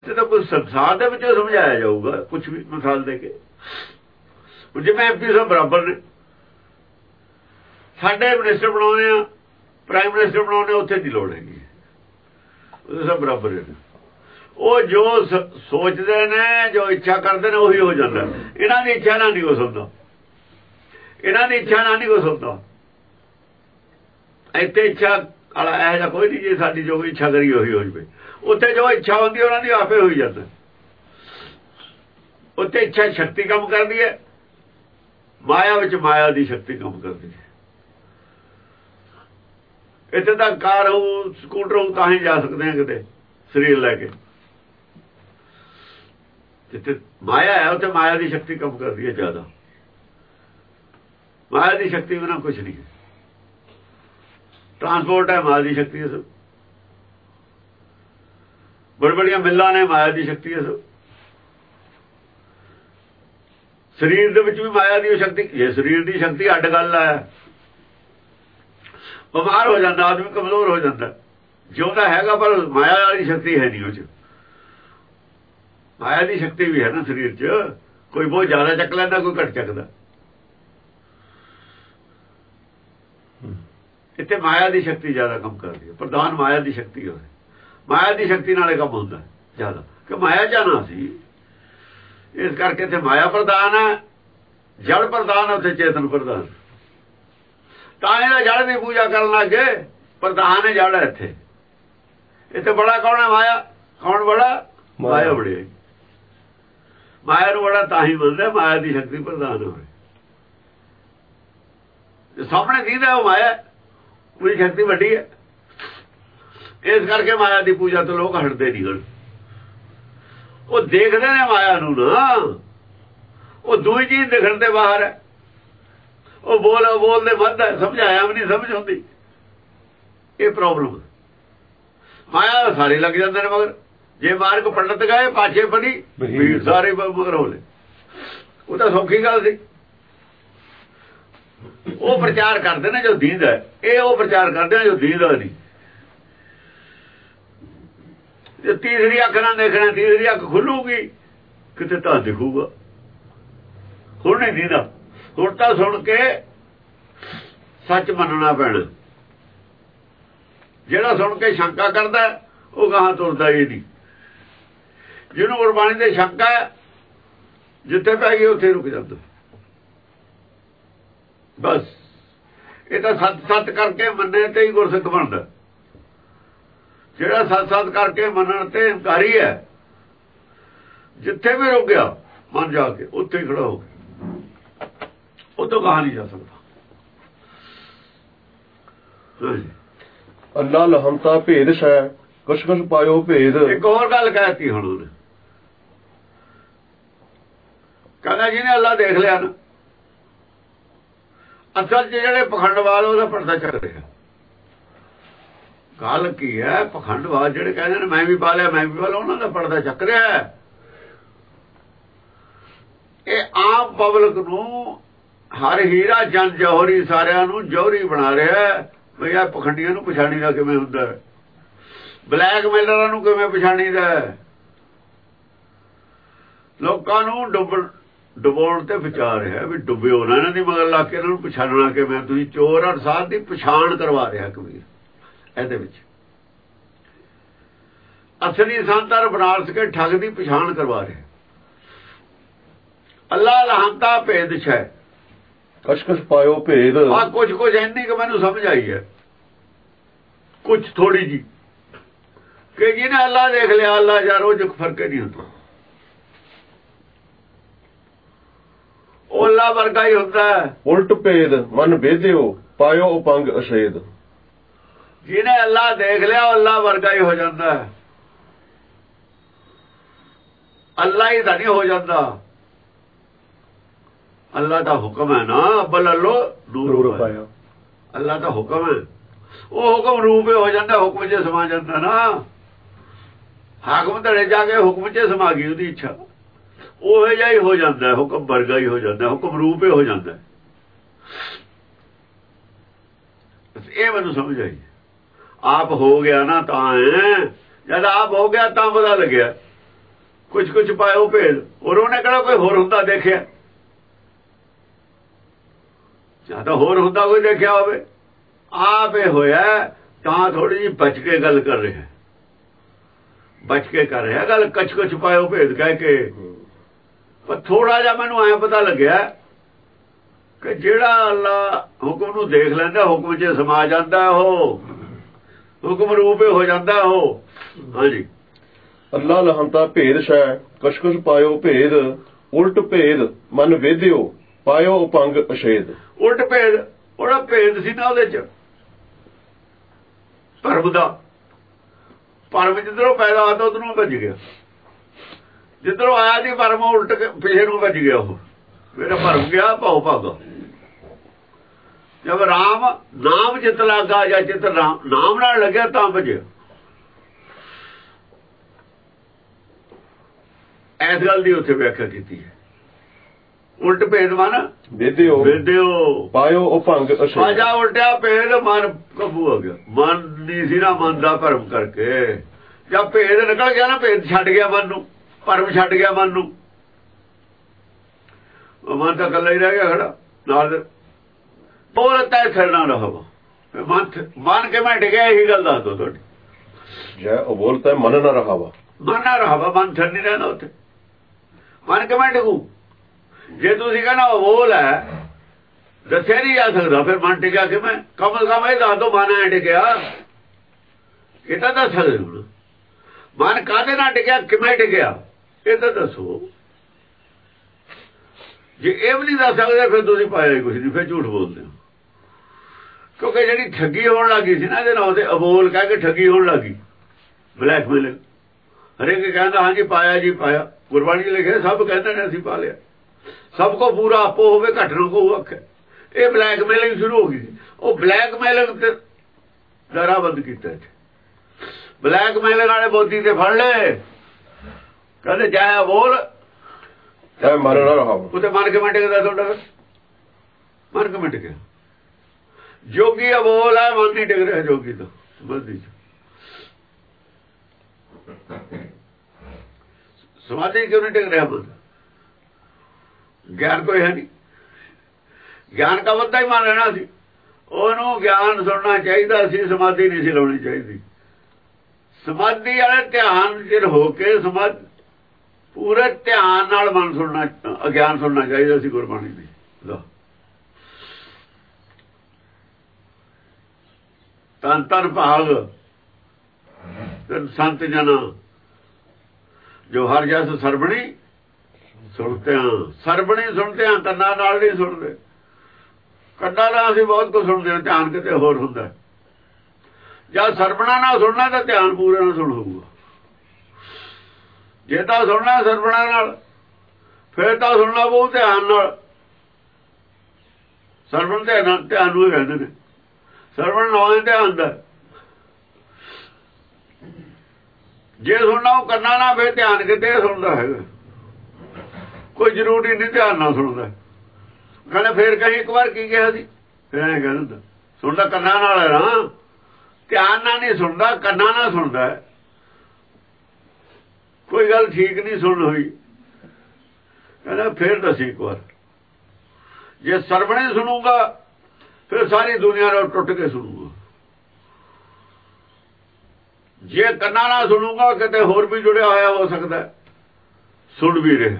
ਤਾਂ ਕੁਝ ਸੰਸਾਰ ਦੇ ਵਿੱਚੋਂ ਸਮਝਾਇਆ ਜਾਊਗਾ, ਕੁਝ ਵੀ ਮਿਸਾਲ ਦੇ ਕੇ। ਜਿਵੇਂ MP ਸਾਹਿਬ ਬਰਾਬਰ ਨੇ, ਸਾਡੇ ਮਿਨਿਸਟਰ ਬਣਾਉਂਦੇ ਆ, ਪ੍ਰਾਈਮ ਮਿਨਿਸਟਰ ਬਣਾਉਂਦੇ, ਉੱਥੇ ਦੀ ਲੋੜ ਹੈਗੀ, ਉਹ ਸਭ ਬਰਾਬਰ ਨੇ। ਉਹ ਜੋ ਸੋਚਦੇ ਨੇ, ਜੋ ਇੱਛਾ ਕਰਦੇ ਨੇ, ਉਹੀ ਹੋ ਜਾਂਦਾ। ਇਹਨਾਂ ਦੀ ਇੱਛਾ ਨਾਲ ਨਹੀਂ ਕੁਛ ਹੁੰਦਾ, ਇਹਨਾਂ ਦੀ ਇੱਛਾ ਨਾਲ ਨਹੀਂ ਕੁਛ ਹੁੰਦਾ। ਇੱਥੇ ਇੱਛਾ ਵਾਲਾ ਇਹੋ ਜਿਹਾ ਕੋਈ ਨਹੀਂ, ਜੇ ਸਾਡੀ ਜੋ ਇੱਛਾ ਕਰੀ ਉਹੀ ਹੋ ਜਾਵੇ। ਉੱਥੇ ਜੋ ਇੱਛਾ ਹੁੰਦੀ ਉਹਨਾਂ ਦੀ ਆਪੇ ਹੋਈ ਜਾਂਦਾ। ਉੱਥੇ ਇੱਛਾ ਸ਼ਕਤੀ ਕੰਮ ਕਰਦੀ ਹੈ, ਮਾਇਆ ਵਿੱਚ ਮਾਇਆ ਦੀ ਸ਼ਕਤੀ ਕੰਮ ਕਰਦੀ ਹੈ। ਇੱਥੇ ਤਾਂ ਕਾਰ ਹੋਊ, ਸਕੂਟਰ ਹੋਊ, ਤਾਂ ਹੀ ਜਾ ਸਕਦੇ ਆ ਕਿਤੇ ਸਰੀਰ ਲੈ ਕੇ। ਜਿੱਥੇ ਮਾਇਆ ਹੈ ਉੱਥੇ ਮਾਇਆ ਦੀ ਸ਼ਕਤੀ ਕੰਮ ਕਰਦੀ ਹੈ ਜ਼ਿਆਦਾ। ਮਾਇਆ ਦੀ ਸ਼ਕਤੀ ਬਿਨਾਂ ਕੁਛ ਨਹੀਂ ਹੈ। ਟਰਾਂਸਪੋਰਟ ਹੈ, ਮਾਇਆ ਦੀ ਸ਼ਕਤੀ ਹੈ। ਸਭ ਬੜੀਆਂ ਮਿੱਲਾਂ ਨੇ, ਮਾਇਆ ਦੀ ਸ਼ਕਤੀ ਹੈ। ਸਭ ਸਰੀਰ ਦੇ ਵਿੱਚ ਵੀ ਮਾਇਆ ਦੀ ਸ਼ਕਤੀ। ਜੇ ਸਰੀਰ ਦੀ ਸ਼ਕਤੀ ਅੱਡ ਗੱਲ ਹੈ, ਬਿਮਾਰ ਹੋ ਜਾਂਦਾ ਆਦਮੀ, ਕਮਜ਼ੋਰ ਹੋ ਜਾਂਦਾ। ਜਿਉਂਦਾ ਹੈਗਾ ਪਰ ਮਾਇਆ ਵਾਲੀ ਸ਼ਕਤੀ ਹੈ ਨਹੀਂ ਉਹ 'ਚ। ਮਾਇਆ ਦੀ ਸ਼ਕਤੀ ਵੀ ਹੈ ਨਾ ਸਰੀਰ 'ਚ, ਕੋਈ ਬਹੁਤ ਜ਼ਿਆਦਾ ਚੱਕ ਲੈਂਦਾ, ਕੋਈ ਘੱਟ ਚੱਕਦਾ। ਇੱਥੇ ਮਾਇਆ ਦੀ ਸ਼ਕਤੀ ਜ਼ਿਆਦਾ ਕੰਮ ਕਰਦੀ ਹੈ। ਪ੍ਰਧਾਨ ਮਾਇਆ ਦੀ ਸ਼ਕਤੀ ਹੋਵੇ, ਮਾਇਆ ਦੀ ਸ਼ਕਤੀ ਨਾਲੇ ਕੰਮ ਹੁੰਦਾ ਜ਼ਿਆਦਾ, ਕਿ ਮਾਇਆ ਜਾਣਾ ਸੀ। ਇਸ ਕਰਕੇ ਇੱਥੇ ਮਾਇਆ ਪ੍ਰਧਾਨ ਹੈ, ਜੜ ਪ੍ਰਧਾਨ, ਉੱਥੇ ਚੇਤਨ ਪ੍ਰਧਾਨ। ਤਾਂ ਇਹਦਾ ਜੜ ਦੀ ਪੂਜਾ ਕਰਨ ਲੱਗੇ। ਪ੍ਰਧਾਨ ਹੈ ਜੜ ਹੈ ਇੱਥੇ। ਇੱਥੇ ਬੜਾ ਕੌਣ ਹੈ? ਮਾਇਆ। ਕੌਣ ਬੜਾ? ਮਾਇਆ ਬੜੀ। ਮਾਇਆ ਨੂੰ ਬੜਾ ਤਾਂ ਹੀ ਮੰਨਦੇ ਮਾਇਆ ਦੀ ਸ਼ਕਤੀ ਪ੍ਰਧਾਨ ਹੋਵੇ। ਸਾਹਮਣੇ ਦੀਦਾ ਉਹ ਮਾਇਆ, ਉਹਦੀ ਸ਼ਕਤੀ ਵੱਡੀ ਹੈ। ਇਸ ਕਰਕੇ ਮਾਇਆ ਦੀ ਪੂਜਾ ਤੋਂ ਲੋਕ ਹਟਦੇ ਨਹੀਂ ਹਨ। ਉਹ ਦੇਖਦੇ ਨੇ ਮਾਇਆ ਨੂੰ ਨਾ, ਉਹ ਦੂਈ ਚੀਜ਼ ਦਿਖਣ ਤੇ ਬਾਹਰ ਹੈ। ਉਹ ਬੋਲਦੇ ਵੱਧ ਹੈ, ਸਮਝਾਇਆ ਵੀ ਨਹੀਂ ਸਮਝ ਆਉਂਦੀ। ਇਹ ਪ੍ਰੋਬਲਮ। ਮਾਇਆ ਸਾਰੇ ਲੱਗ ਜਾਂਦੇ ਨੇ ਮਗਰ। ਜੇ ਮਾਰਗ ਪੰਡਤ ਗਏ ਪਾਛੇ ਬਣੀ ਭੀੜ ਸਾਰੇ ਮਗਰ ਹੋਲੇ। ਉਹ ਤਾਂ ਸੌਖੀ ਗੱਲ ਸੀ। ਉਹ ਪ੍ਰਚਾਰ ਕਰਦੇ ਨੇ ਜੋ ਦੀਦਾ, ਇਹ ਉਹ ਪ੍ਰਚਾਰ ਕਰਦੇ ਨੇ ਜੋ ਦੀਦਾ ਨਹੀਂ। ਜੇ ਤੀਸਰੀ ਅੱਖ ਨਾਲ ਦੇਖਣਾ, ਤੀਸਰੀ ਅੱਖ ਖੁੱਲੂਗੀ ਕਿਤੇ ਤਾਂ ਦਿਖੂਗਾ। ਹੁਣ ਨਹੀਂ ਦੀਦਾ, ਹੁਣ ਤਾਂ ਸੁਣ ਕੇ ਸੱਚ ਮੰਨਣਾ ਪੈਣਾ। ਜਿਹੜਾ ਸੁਣ ਕੇ ਸ਼ੰਕਾ ਕਰਦਾ ਉਹ ਗਾਹਾਂ ਤੁਰਦਾ ਹੀ ਨਹੀਂ। ਜਿਹਨੂੰ ਗੁਰਬਾਣੀ ਤੇ ਸ਼ੰਕਾ ਜਿੱਥੇ ਪੈ ਗਈ ਉੱਥੇ ਰੁਕ ਜਾਂਦਾ ਬਸ। ਇਹ ਤਾਂ ਸੱਚ ਕਰਕੇ ਮੰਨੇ ਤੇ ਹੀ ਗੁਰਸਿੱਖ ਬਣਦਾ। ਜਿਹੜਾ ਸੱਚ ਕਰਕੇ ਮੰਨਣ ਤੇ ਇਨਕਾਰੀ ਹੈ, ਜਿੱਥੇ ਵੀ ਰੁਕ ਗਿਆ ਮਨ ਜਾ ਕੇ ਉੱਥੇ ਹੀ ਖੜਾ ਹੋ ਗਿਆ, ਉਹ ਤੋਂ ਕਹਾਂ ਨਹੀਂ ਜਾ ਸਕਦਾ। ਅੱਲਾ ਲਹਮਤਾ ਭੇਦ ਸ਼ੈ ਕੁਛ ਕੁਛ ਪਾਇਓ ਭੇਦ। ਇੱਕ ਹੋਰ ਗੱਲ ਕਹਿਤੀ ਹੁਣ ਉਹਨੇ, ਕਹਿੰਦਾ ਜਿਹਨੇ ਅੱਲਾ ਦੇਖ ਲਿਆ ਨਾ, ਅਸਲ 'ਚ ਜਿਹੜੇ ਪਖੰਡਵਾਦ ਉਹਦਾ ਪਰਦਾ ਚੱਲ ਰਿਹਾ। ਗੱਲ ਕੀ ਹੈ? ਪਖੰਡਵਾਦ ਜਿਹੜੇ ਕਹਿੰਦੇ ਨੇ ਮੈਂ ਵੀ ਪਾ ਲਿਆ, ਮੈਂ ਵੀ ਪਾ ਲਿਆ, ਉਹਨਾਂ ਦਾ ਪਰਦਾ ਚੱਕ ਰਿਹਾ। ਇਹ ਆਮ ਪਬਲਿਕ ਨੂੰ, ਹਰ ਹੀਰਾ ਜਨ ਜੌਹਰੀ, ਸਾਰਿਆਂ ਨੂੰ ਜੌਹਰੀ ਬਣਾ ਰਿਹਾ ਵੀ ਇਹ ਪਖੰਡੀਆਂ ਨੂੰ ਪਛਾਣੀ ਦਾ ਕਿਵੇਂ ਹੁੰਦਾ, ਬਲੈਕਮੇਲਰਾਂ ਨੂੰ ਕਿਵੇਂ ਪਛਾਣੀ ਦਾ, ਲੋਕਾਂ ਨੂੰ ਡੁਬੋਣ ਤੇ ਵਿਚਾਰ ਰਿਹਾ ਵੀ ਡੁੱਬਿਓ ਨਾ ਇਹਨਾਂ ਦੀ ਮਗਰ ਲਾ ਕੇ ਇਹਨਾਂ ਨੂੰ ਪਛਾਣਨਾ ਕਿਵੇਂ। ਤੁਸੀਂ ਚੋਰ ਔਰ ਸਾਧ ਦੀ ਪਛਾਣ ਕਰਵਾ ਰਿਹਾ ਕਬੀਰ ਇਹਦੇ ਵਿੱਚ। ਅਸਲੀ ਸੰਤਾਂ ਬਨਾਰਸ ਕੇ ਠੱਗ ਦੀ ਪਛਾਣ ਕਰਵਾ ਰਿਹਾ। ਅੱਲਾ ਲਹੰਤਾ ਭੇਦ ਛੈ ਕੁਛ ਕੁਛ ਪਾਇਓ ਭੇਦ। ਆ ਕੁਝ ਇੰਨੀ ਕਿ ਮੈਨੂੰ ਸਮਝ ਆਈ ਹੈ, ਕੁਝ ਥੋੜੀ ਜੀ, ਕਿ ਜਿਹਨੇ ਅੱਲਾ ਦੇਖ ਲਿਆ, ਅੱਲਾ ਯਾਰ ਉਹ ਜੋ ਫਰਕ ਨਹੀਂ ਹੁੰਦਾ, ਉਹ ਅੱਲਾ ਵਰਗਾ ਹੀ ਹੁੰਦਾ। ਉਲਟ ਭੇਦ ਮਨ ਵੇਧਿਓ ਪਾਇਓ ਉਪੰਗ ਅਸ਼ੇਦ। ਜਿਹਨੇ ਅੱਲਾ ਦੇਖ ਲਿਆ ਉਹ ਅੱਲਾ ਵਰਗਾ ਹੀ ਹੋ ਜਾਂਦਾ। ਅੱਲਾ ਹੀ ਤਾਂ ਨਹੀਂ ਹੋ ਜਾਂਦਾ। ਅੱਲਾ ਦਾ ਹੁਕਮ ਹੈ ਨਾ, ਅੱਬਲ ਅੱਲੋ ਨੂਰ ਪਾਇਆ। ਅੱਲਾ ਦਾ ਹੁਕਮ ਹੈ, ਉਹ ਹੁਕਮ ਰੂਪ ਹੋ ਜਾਂਦਾ, ਹੁਕਮ 'ਚ ਸਮਾ ਜਾਂਦਾ ਨਾ। ਹਾਕਮ ਧੜੇ ਜਾ ਕੇ ਹੁਕਮ 'ਚ ਸਮਾ ਗਈ ਉਹਦੀ ਇੱਛਾ, ਉਹ ਜਿਹਾ ਹੀ ਹੋ ਜਾਂਦਾ, ਹੁਕਮ ਵਰਗਾ ਹੀ ਹੋ ਜਾਂਦਾ, ਹੁਕਮ ਰੂਪ ਹੀ ਹੋ ਜਾਂਦਾ। ਇਹ ਮੈਨੂੰ ਸਮਝ ਆਈ। ਆਪ ਹੋ ਗਿਆ ਨਾ ਤਾਂ ਜਦ ਆਪ ਹੋ ਗਿਆ ਤਾਂ ਪਤਾ ਲੱਗਿਆ ਕੁਛ ਪਾਇਓ ਭੇਦ। ਔਰ ਉਹਨੇ ਕਿਹੜਾ ਕੋਈ ਹੋਰ ਹੁੰਦਾ ਦੇਖਿਆ, ਜਾਂ ਤਾਂ ਹੋਰ ਹੁੰਦਾ ਕੋਈ ਦੇਖਿਆ ਹੋਵੇ। ਆਪ ਇਹ ਹੋਇਆ ਤਾਂ ਥੋੜੀ ਜਿਹੀ ਬਚ ਕੇ ਗੱਲ ਕਰ ਰਿਹਾ, ਬਚ ਕੇ ਕਰ ਰਿਹਾ ਗੱਲ, ਕੁਛ ਪਾਇਓ ਭੇਦ ਕਹਿ ਕੇ। ਪਰ ਥੋੜਾ ਜਿਹਾ ਮੈਨੂੰ ਐਂ ਪਤਾ ਲੱਗਿਆ ਕਿ ਜਿਹੜਾ ਅੱਲਾ ਹੁਕਮ ਨੂੰ ਦੇਖ ਲੈਂਦਾ, ਹੁਕਮ 'ਚ ਸਮਾ ਜਾਂਦਾ, ਉਹ ਹੁਕਮ ਰੂਪ ਹੋ ਜਾਂਦਾ ਉਹ। ਹਾਂਜੀ, ਅੱਲਾ ਲਹੰਤਾ ਭੇਦ ਸ਼ੈ ਕੁਛ ਪਾਇਓ ਭੇਦ, ਉਲਟ ਭੇਦ ਮਨ ਵੇਦਿਓ ਪਾਇਓ ਉਪੰਗ ਅਸ਼ੇਦ। ਉਲਟ ਭੇਦ, ਉਹਦਾ ਭੇਦ ਸੀ ਨਾ ਉਹਦੇ 'ਚ ਭਰਮ ਦਾ। ਭਰਮ ਜਿੱਧਰੋਂ ਪੈਦਾ ਹੋਇਆ ਤਾਂ ਉਧਰੋਂ ਭੱਜ ਗਿਆ, ਜਿੱਧਰੋਂ ਆਇਆ ਸੀ ਭਰਮ ਉਲਟ ਕੇ ਪਿਛੇ ਨੂੰ ਭੱਜ ਗਿਆ। ਉਹ ਮੇਰਾ ਭਰਮ ਗਿਆ ਭਾਉ ਭਾਗਾ। ਜਦ ਰਾਮ ਨਾਮ ਚਿੱਤ ਲੱਗਾ ਜਾਂ ਚਿੱਤ ਨਾਮ ਨਾਲ ਲੱਗਿਆ ਤਾਂ ਭਜਿਆ। ਇਸ ਗੱਲ ਦੀ ਉੱਥੇ ਵਿਆਖਿਆ ਕੀਤੀ ਹੈ। ਉਲਟ ਭੇਦ ਮਨ ਵੇਦਿਓ ਪਾਇਓ ਉਪੰਗ ਅਸ਼ੇਦ। ਆਜਾ ਉਲਟਿਆ ਭੇਦ ਮਨ ਕਾਬੂ ਹੋ ਗਿਆ। ਮਨ ਨਹੀਂ ਸੀ ਨਾ ਮਨ ਦਾ ਭਰਮ ਕਰਕੇ, ਜਦ ਭੇਦ ਨਿਕਲ ਗਿਆ ਨਾ, ਭੇਦ ਛੱਡ ਗਿਆ ਮਨ ਨੂੰ, ਭਰਮ ਛੱਡ ਗਿਆ ਮਨ ਨੂੰ, ਮਨ ਤਾਂ ਇਕੱਲਾ ਹੀ ਰਹਿ ਗਿਆ ਖੜਾ ਨਾਲ। ਬੋਲਤਾ ਛੱਡਣਾ ਰਹੋ ਮਨ ਕਿਵੇਂ ਡਿੱਗਿਆ, ਇਹੀ ਗੱਲ ਦੱਸ ਦੋ ਤੁਹਾਡੀ। ਜੈ ਉਹ ਬੋਲਤਾ ਮਨ ਨਾ ਰਹਾਵਾ, ਮਨ ਨਾ ਰਹਾਵਾ, ਮਨ ਛੱਡ ਨਹੀਂ ਰਹਿੰਦਾ ਉੱਥੇ। ਮਨ ਕਿਵੇਂ ਡਿੱਗੂ? ਜੇ ਤੁਸੀਂ ਕਹਿੰਦਾ ਉਹ ਬੋਲ ਹੈ, ਦੱਸਿਆ ਨਹੀਂ ਜਾ ਸਕਦਾ, ਫਿਰ ਮਨ ਟਿਕਿਆ ਕਿਵੇਂ? ਕਮ ਸੇ ਕਮ ਇਹ ਦੱਸ ਦੋ ਮਨ ਐ ਟਿਕਿਆ, ਇਹ ਤਾਂ ਦੱਸ ਸਕਦੇ ਹੁਣ। ਮਨ ਕਾਹਦੇ ਨਾਲ ਟਿਕਿਆ, ਕਿਵੇਂ ਟਿਕਿਆ, ਇਹ ਤਾਂ ਦੱਸੋ। ਜੇ ਇਹ ਵੀ ਨਹੀਂ ਦੱਸ ਸਕਦੇ ਫਿਰ ਤੁਸੀਂ ਪਾਇਆ ਕੁਛ ਨਹੀਂ, ਫਿਰ ਝੂਠ ਬੋਲਦੇ ਹੋ। ਕਿਉਂਕਿ ਜਿਹੜੀ ਠੱਗੀ ਹੋਣ ਲੱਗੀ ਸੀ ਨਾ ਇਹਦੇ ਨਾਲ, ਉਹਦੇ ਅਬੋਲ ਕਹਿ ਕੇ ਠੱਗੀ ਹੋਣ ਲੱਗੀ, ਬਲੈਕਮੇਲਿੰਗ। ਹਰੇਕ ਕਹਿੰਦਾ ਹਾਂਜੀ ਪਾਇਆ ਜੀ ਪਾਇਆ, ਗੁਰਬਾਣੀ ਲਿਖਿਆ ਸਭ ਕਹਿੰਦੇ ਨੇ ਅਸੀਂ ਪਾ ਲਿਆ। ਸਭ ਕੋ ਪੂਰਾ ਆਪੋ ਹੋਵੇ ਘੱਟ ਨਾ ਕੋ ਆਖੇ। ਇਹ ਬਲੈਕਮੇਲਿੰਗ ਸ਼ੁਰੂ ਹੋ ਗਈ। ਉਹ ਬਲੈਕਮੇਲਿੰਗ ਤੇ ਦਾਰਾਬੰਦ ਕੀਤਾ। ਬਲੈਕਮੇਲਿੰਗ ਵਾਲੇ ਬੋਦੀ ਤੇ ਫੜ ਲਏ, ਕਹਿੰਦੇ ਜਾਇਆ ਬੋਲ ਮਨ ਨਾ ਰਹਾਵਾ। ਉੱਥੇ ਮਨ ਕਿਵੇਂ ਟਿਕਦਾ ਤੁਹਾਡਾ? ਮਨ ਕਿਵੇਂ ਟਿਕਿਆ? ਜੋਗੀ ਅਬੋਲ ਹੈ, ਮਨ ਨਹੀਂ ਟਿਕ ਰਿਹਾ ਜੋਗੀ ਤੋਂ। ਸਮਾਧੀ ਕਿਉਂ ਨਹੀਂ ਟਿਕ ਰਿਹਾ ਮਨ? ਗਿਆਨ ਕੋਈ ਹੈ ਨਹੀਂ। ਗਿਆਨ ਦਾ ਬੰਦਾ ਹੀ ਮਨ ਰਹਿਣਾ ਸੀ, ਉਹਨੂੰ ਗਿਆਨ ਸੁਣਨਾ ਚਾਹੀਦਾ ਸੀ, ਸਮਾਧੀ ਨਹੀਂ ਸੀ ਲਾਉਣੀ ਚਾਹੀਦੀ। ਸਮਾਧੀ ਵਾਲੇ ਧਿਆਨ ਚ ਹੋ ਕੇ ਪੂਰੇ ਧਿਆਨ ਨਾਲ ਮਨ ਸੁਣਨਾ, ਅਗਿਆਨ ਸੁਣਨਾ ਚਾਹੀਦਾ ਸੀ ਗੁਰਬਾਣੀ ਦੀ। ਤਨ ਤਨ ਭਾਗ ਸੰਤ ਜਨ ਜੋ ਹਰ ਜਸ ਸਰਬਣੀ ਸੁਣਤੇ ਹਾਂ। ਸਰਬਣੀ ਸੁਣਤੇ ਹਾਂ, ਕੰਨਾਂ ਨਾਲ ਨਹੀਂ ਸੁਣਦੇ। ਕੰਨਾਂ ਨਾਲ ਅਸੀਂ ਬਹੁਤ ਕੁਝ ਸੁਣਦੇ ਹਾਂ, ਧਿਆਨ ਕਿਤੇ ਹੋਰ ਹੁੰਦਾ। ਜਦ ਸਰਬਣਾ ਨਾਲ ਸੁਣਨਾ ਤਾਂ ਧਿਆਨ ਪੂਰੇ ਨਾਲ ਸੁਣੂਗਾ। ਜੇ ਤਾਂ ਸੁਣਨਾ ਸਰਬਣਾ ਨਾਲ, ਫਿਰ ਤਾਂ ਸੁਣਨਾ ਬਹੁਤ ਧਿਆਨ ਨਾਲ। ਸਰਬਣ ਧਿਆਨ ਨੂੰ ਹੀ ਕਹਿੰਦੇ ਨੇ। ਸਰਵਣ ਨਾਲ ਧਿਆਨ ਦਾ। ਜੇ ਸੁਣਨਾ ਉਹ ਕੰਨਾਂ ਨਾਲ, ਫਿਰ ਧਿਆਨ ਕਿਤੇ ਸੁਣਦਾ ਹੈਗਾ। ਕੋਈ ਜ਼ਰੂਰੀ ਨਹੀਂ ਧਿਆਨ ਨਾਲ ਸੁਣਦਾ। ਕਹਿੰਦੇ ਫੇਰ ਕਹੀਂ ਇੱਕ ਵਾਰ ਕੀ ਕਿਹਾ ਸੀ, ਫਿਰ ਐਂ ਕਹਿੰਦਾ ਸੁਣਦਾ ਕੰਨਾਂ ਨਾਲ ਹੈ ਨਾ, ਧਿਆਨ ਨਾਲ ਨਹੀਂ ਸੁਣਦਾ, ਕੰਨਾਂ ਨਾਲ ਸੁਣਦਾ। ਕੋਈ ਗੱਲ ਠੀਕ ਨਹੀਂ ਸੁਣ ਹੋਈ, ਕਹਿੰਦਾ ਫੇਰ ਦੱਸੀ ਇੱਕ ਵਾਰ। ਜੇ ਸਰਵਣੇ ਸੁਣੂਗਾ ਫਿਰ ਸਾਰੀ ਦੁਨੀਆ ਨਾਲ ਟੁੱਟ ਕੇ ਸੁਣੂਗਾ। ਜੇ ਕੰਨਾਂ ਨਾਲ ਸੁਣੂਗਾ ਕਿਤੇ ਹੋਰ ਵੀ ਜੁੜਿਆ ਹੋਇਆ ਹੋ ਸਕਦਾ, ਸੁਣ ਵੀ ਰਿਹਾ,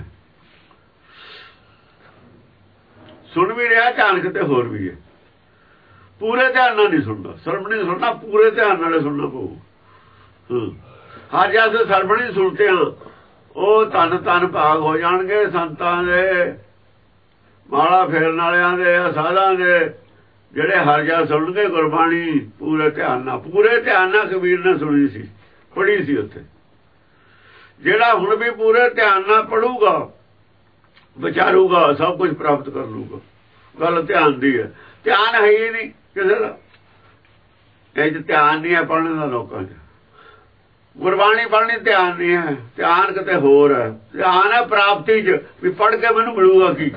ਸੁਣ ਵੀ ਰਿਹਾ, ਧਿਆਨ ਕਿਤੇ ਹੋਰ ਵੀ ਹੈ। ਪੂਰੇ ਧਿਆਨ ਨਾਲ ਨਹੀਂ ਸੁਣਦਾ। ਸਰਵਣੀ ਸੁਣਨਾ ਪੂਰੇ ਧਿਆਨ ਨਾਲ ਸੁਣਨਾ ਪਊ। ਹਰ ਜਦ ਸਰਵਣੀ ਸੁਣਤੇ ਹਾਂ, ਉਹ ਧੰਨ ਧੰਨ ਭਾਗ ਹੋ ਜਾਣਗੇ ਸੰਤਾਂ ਦੇ, ਮਾਲਾ ਫੇਰਨ ਵਾਲਿਆਂ ਦੇ, ਸਾਧਾਂ ਦੇ, ਜਿਹੜੇ ਹਰ ਜਦ ਸੁਣਨਗੇ ਗੁਰਬਾਣੀ ਪੂਰੇ ਧਿਆਨ ਨਾਲ। ਪੂਰੇ ਧਿਆਨ ਨਾਲ ਕਬੀਰ ਨੇ ਸੁਣੀ ਸੀ, ਪੜ੍ਹੀ ਸੀ ਉੱਥੇ। ਜਿਹੜਾ ਹੁਣ ਵੀ ਪੂਰੇ ਧਿਆਨ ਨਾਲ ਪੜੂਗਾ, ਵਿਚਾਰੂਗਾ, ਸਭ ਕੁਝ ਪ੍ਰਾਪਤ ਕਰ ਲੂਗਾ। ਗੱਲ ਧਿਆਨ ਦੀ ਹੈ। ਧਿਆਨ ਹੈ ਹੀ ਨਹੀਂ ਕਿਸੇ ਦਾ। ਇਹ ਧਿਆਨ ਨਹੀਂ ਹੈ ਪੜ੍ਹਨ ਦਾ ਲੋਕਾਂ 'ਚ। ਗੁਰਬਾਣੀ ਪੜ੍ਹਨੀ ਧਿਆਨ ਨਹੀਂ ਹੈ, ਧਿਆਨ ਕਿਤੇ ਹੋਰ ਹੈ। ਧਿਆਨ ਹੈ ਪ੍ਰਾਪਤੀ 'ਚ, ਵੀ ਪੜ੍ਹ ਕੇ ਮੈਨੂੰ ਮਿਲੂਗਾ ਕੀ।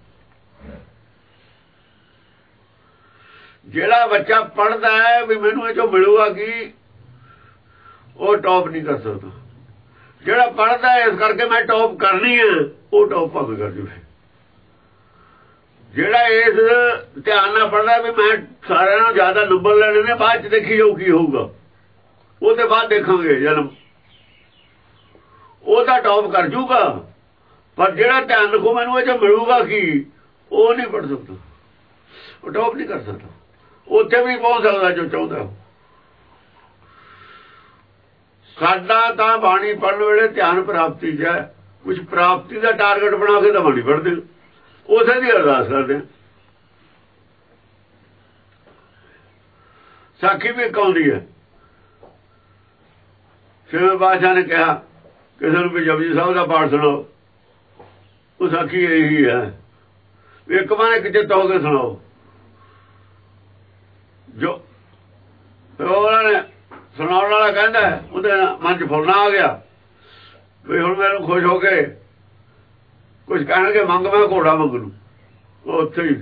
ਜਿਹੜਾ ਬੱਚਾ ਪੜ੍ਹਦਾ ਹੈ ਵੀ ਮੈਨੂੰ ਇਹ ਚੋਂ ਮਿਲੂਗਾ ਕੀ, ਉਹ ਟੌਪ ਨਹੀਂ ਕਰ ਸਕਦਾ। ਜਿਹੜਾ ਪੜਦਾ ਇਸ ਕਰਕੇ ਮੈਂ ਟੌਪ ਕਰਨੀ ਹੈ ਉਹ ਟੌਪ ਭਾਵੇਂ ਕਰ ਜੂਵੇ। ਜਿਹੜਾ ਇਸ ਧਿਆਨ ਨਾਲ ਪੜਦਾ ਵੀ ਮੈਂ ਸਾਰਿਆਂ ਨੂੰ ਜ਼ਿਆਦਾ ਨੰਬਰ ਲੈਣੇ ਨੇ, ਬਾਅਦ ਚ ਦੇਖੀ ਜਾਊ ਕੀ ਹੋਊਗਾ, ਉਹਦੇ ਬਾਅਦ ਦੇਖਾਂਗੇ ਜਨਮ, ਉਹਦਾ ਟੌਪ ਕਰ ਜੂਗਾ। ਪਰ ਜਿਹੜਾ ਧਿਆਨ ਰੱਖੋ ਮੈਨੂੰ ਇਹ ਚ ਮਿਲੂਗਾ ਕੀ, ਉਹ ਨਹੀਂ ਪੜ ਸਕਦਾ, ਉਹ ਟੌਪ ਨਹੀਂ ਕਰ ਸਕਦਾ, ਉੱਥੇ ਵੀ ਪਹੁੰਚ ਸਕਦਾ ਜੋ ਚਾਹੁੰਦਾ। ਸਾਡਾ ਤਾਂ ਬਾਣੀ ਪੜ੍ਹਨ ਵੇਲੇ ਧਿਆਨ ਪ੍ਰਾਪਤੀ ਚ ਹੈ, ਕੁਝ ਪ੍ਰਾਪਤੀ ਦਾ ਟਾਰਗੇਟ ਬਣਾ ਕੇ ਤਾਂ ਬਾਣੀ ਪੜ੍ਹਦੇ, ਉਸੇ ਦੀ ਅਰਦਾਸ ਕਰਦੇ। ਸਾਖੀ ਵੀ ਕਹਾਉਂਦੀ ਹੈ, ਛੇਵੇਂ ਪਾਤਸ਼ਾਹ ਨੇ ਕਿਹਾ ਕਿਸੇ ਨੂੰ ਵੀ ਜਪਜੀ ਸਾਹਿਬ ਦਾ ਪਾਠ ਸੁਣਾਓ, ਉਹ ਸਾਖੀ ਇਹੀ ਹੈ, ਇੱਕ ਵਾਰ ਇੱਕ ਚਿੱਤ ਹੋ ਕੇ ਸੁਣਾਓ। ਜੋ ਉਹਨਾਂ ਨੇ ਸੁਣਾਉਣ ਵਾਲਾ ਕਹਿੰਦਾ ਉਹਦੇ ਮਨ ਚ ਫੁਰਨਾ ਆ ਗਿਆ ਵੀ ਹੁਣ ਮੈਨੂੰ ਖੁਸ਼ ਹੋ ਕੇ ਕੁਝ ਕਹਿਣਗੇ ਮੰਗ, ਮੈਂ ਘੋੜਾ ਮੰਗ ਲੂ। ਉੱਥੇ ਹੀ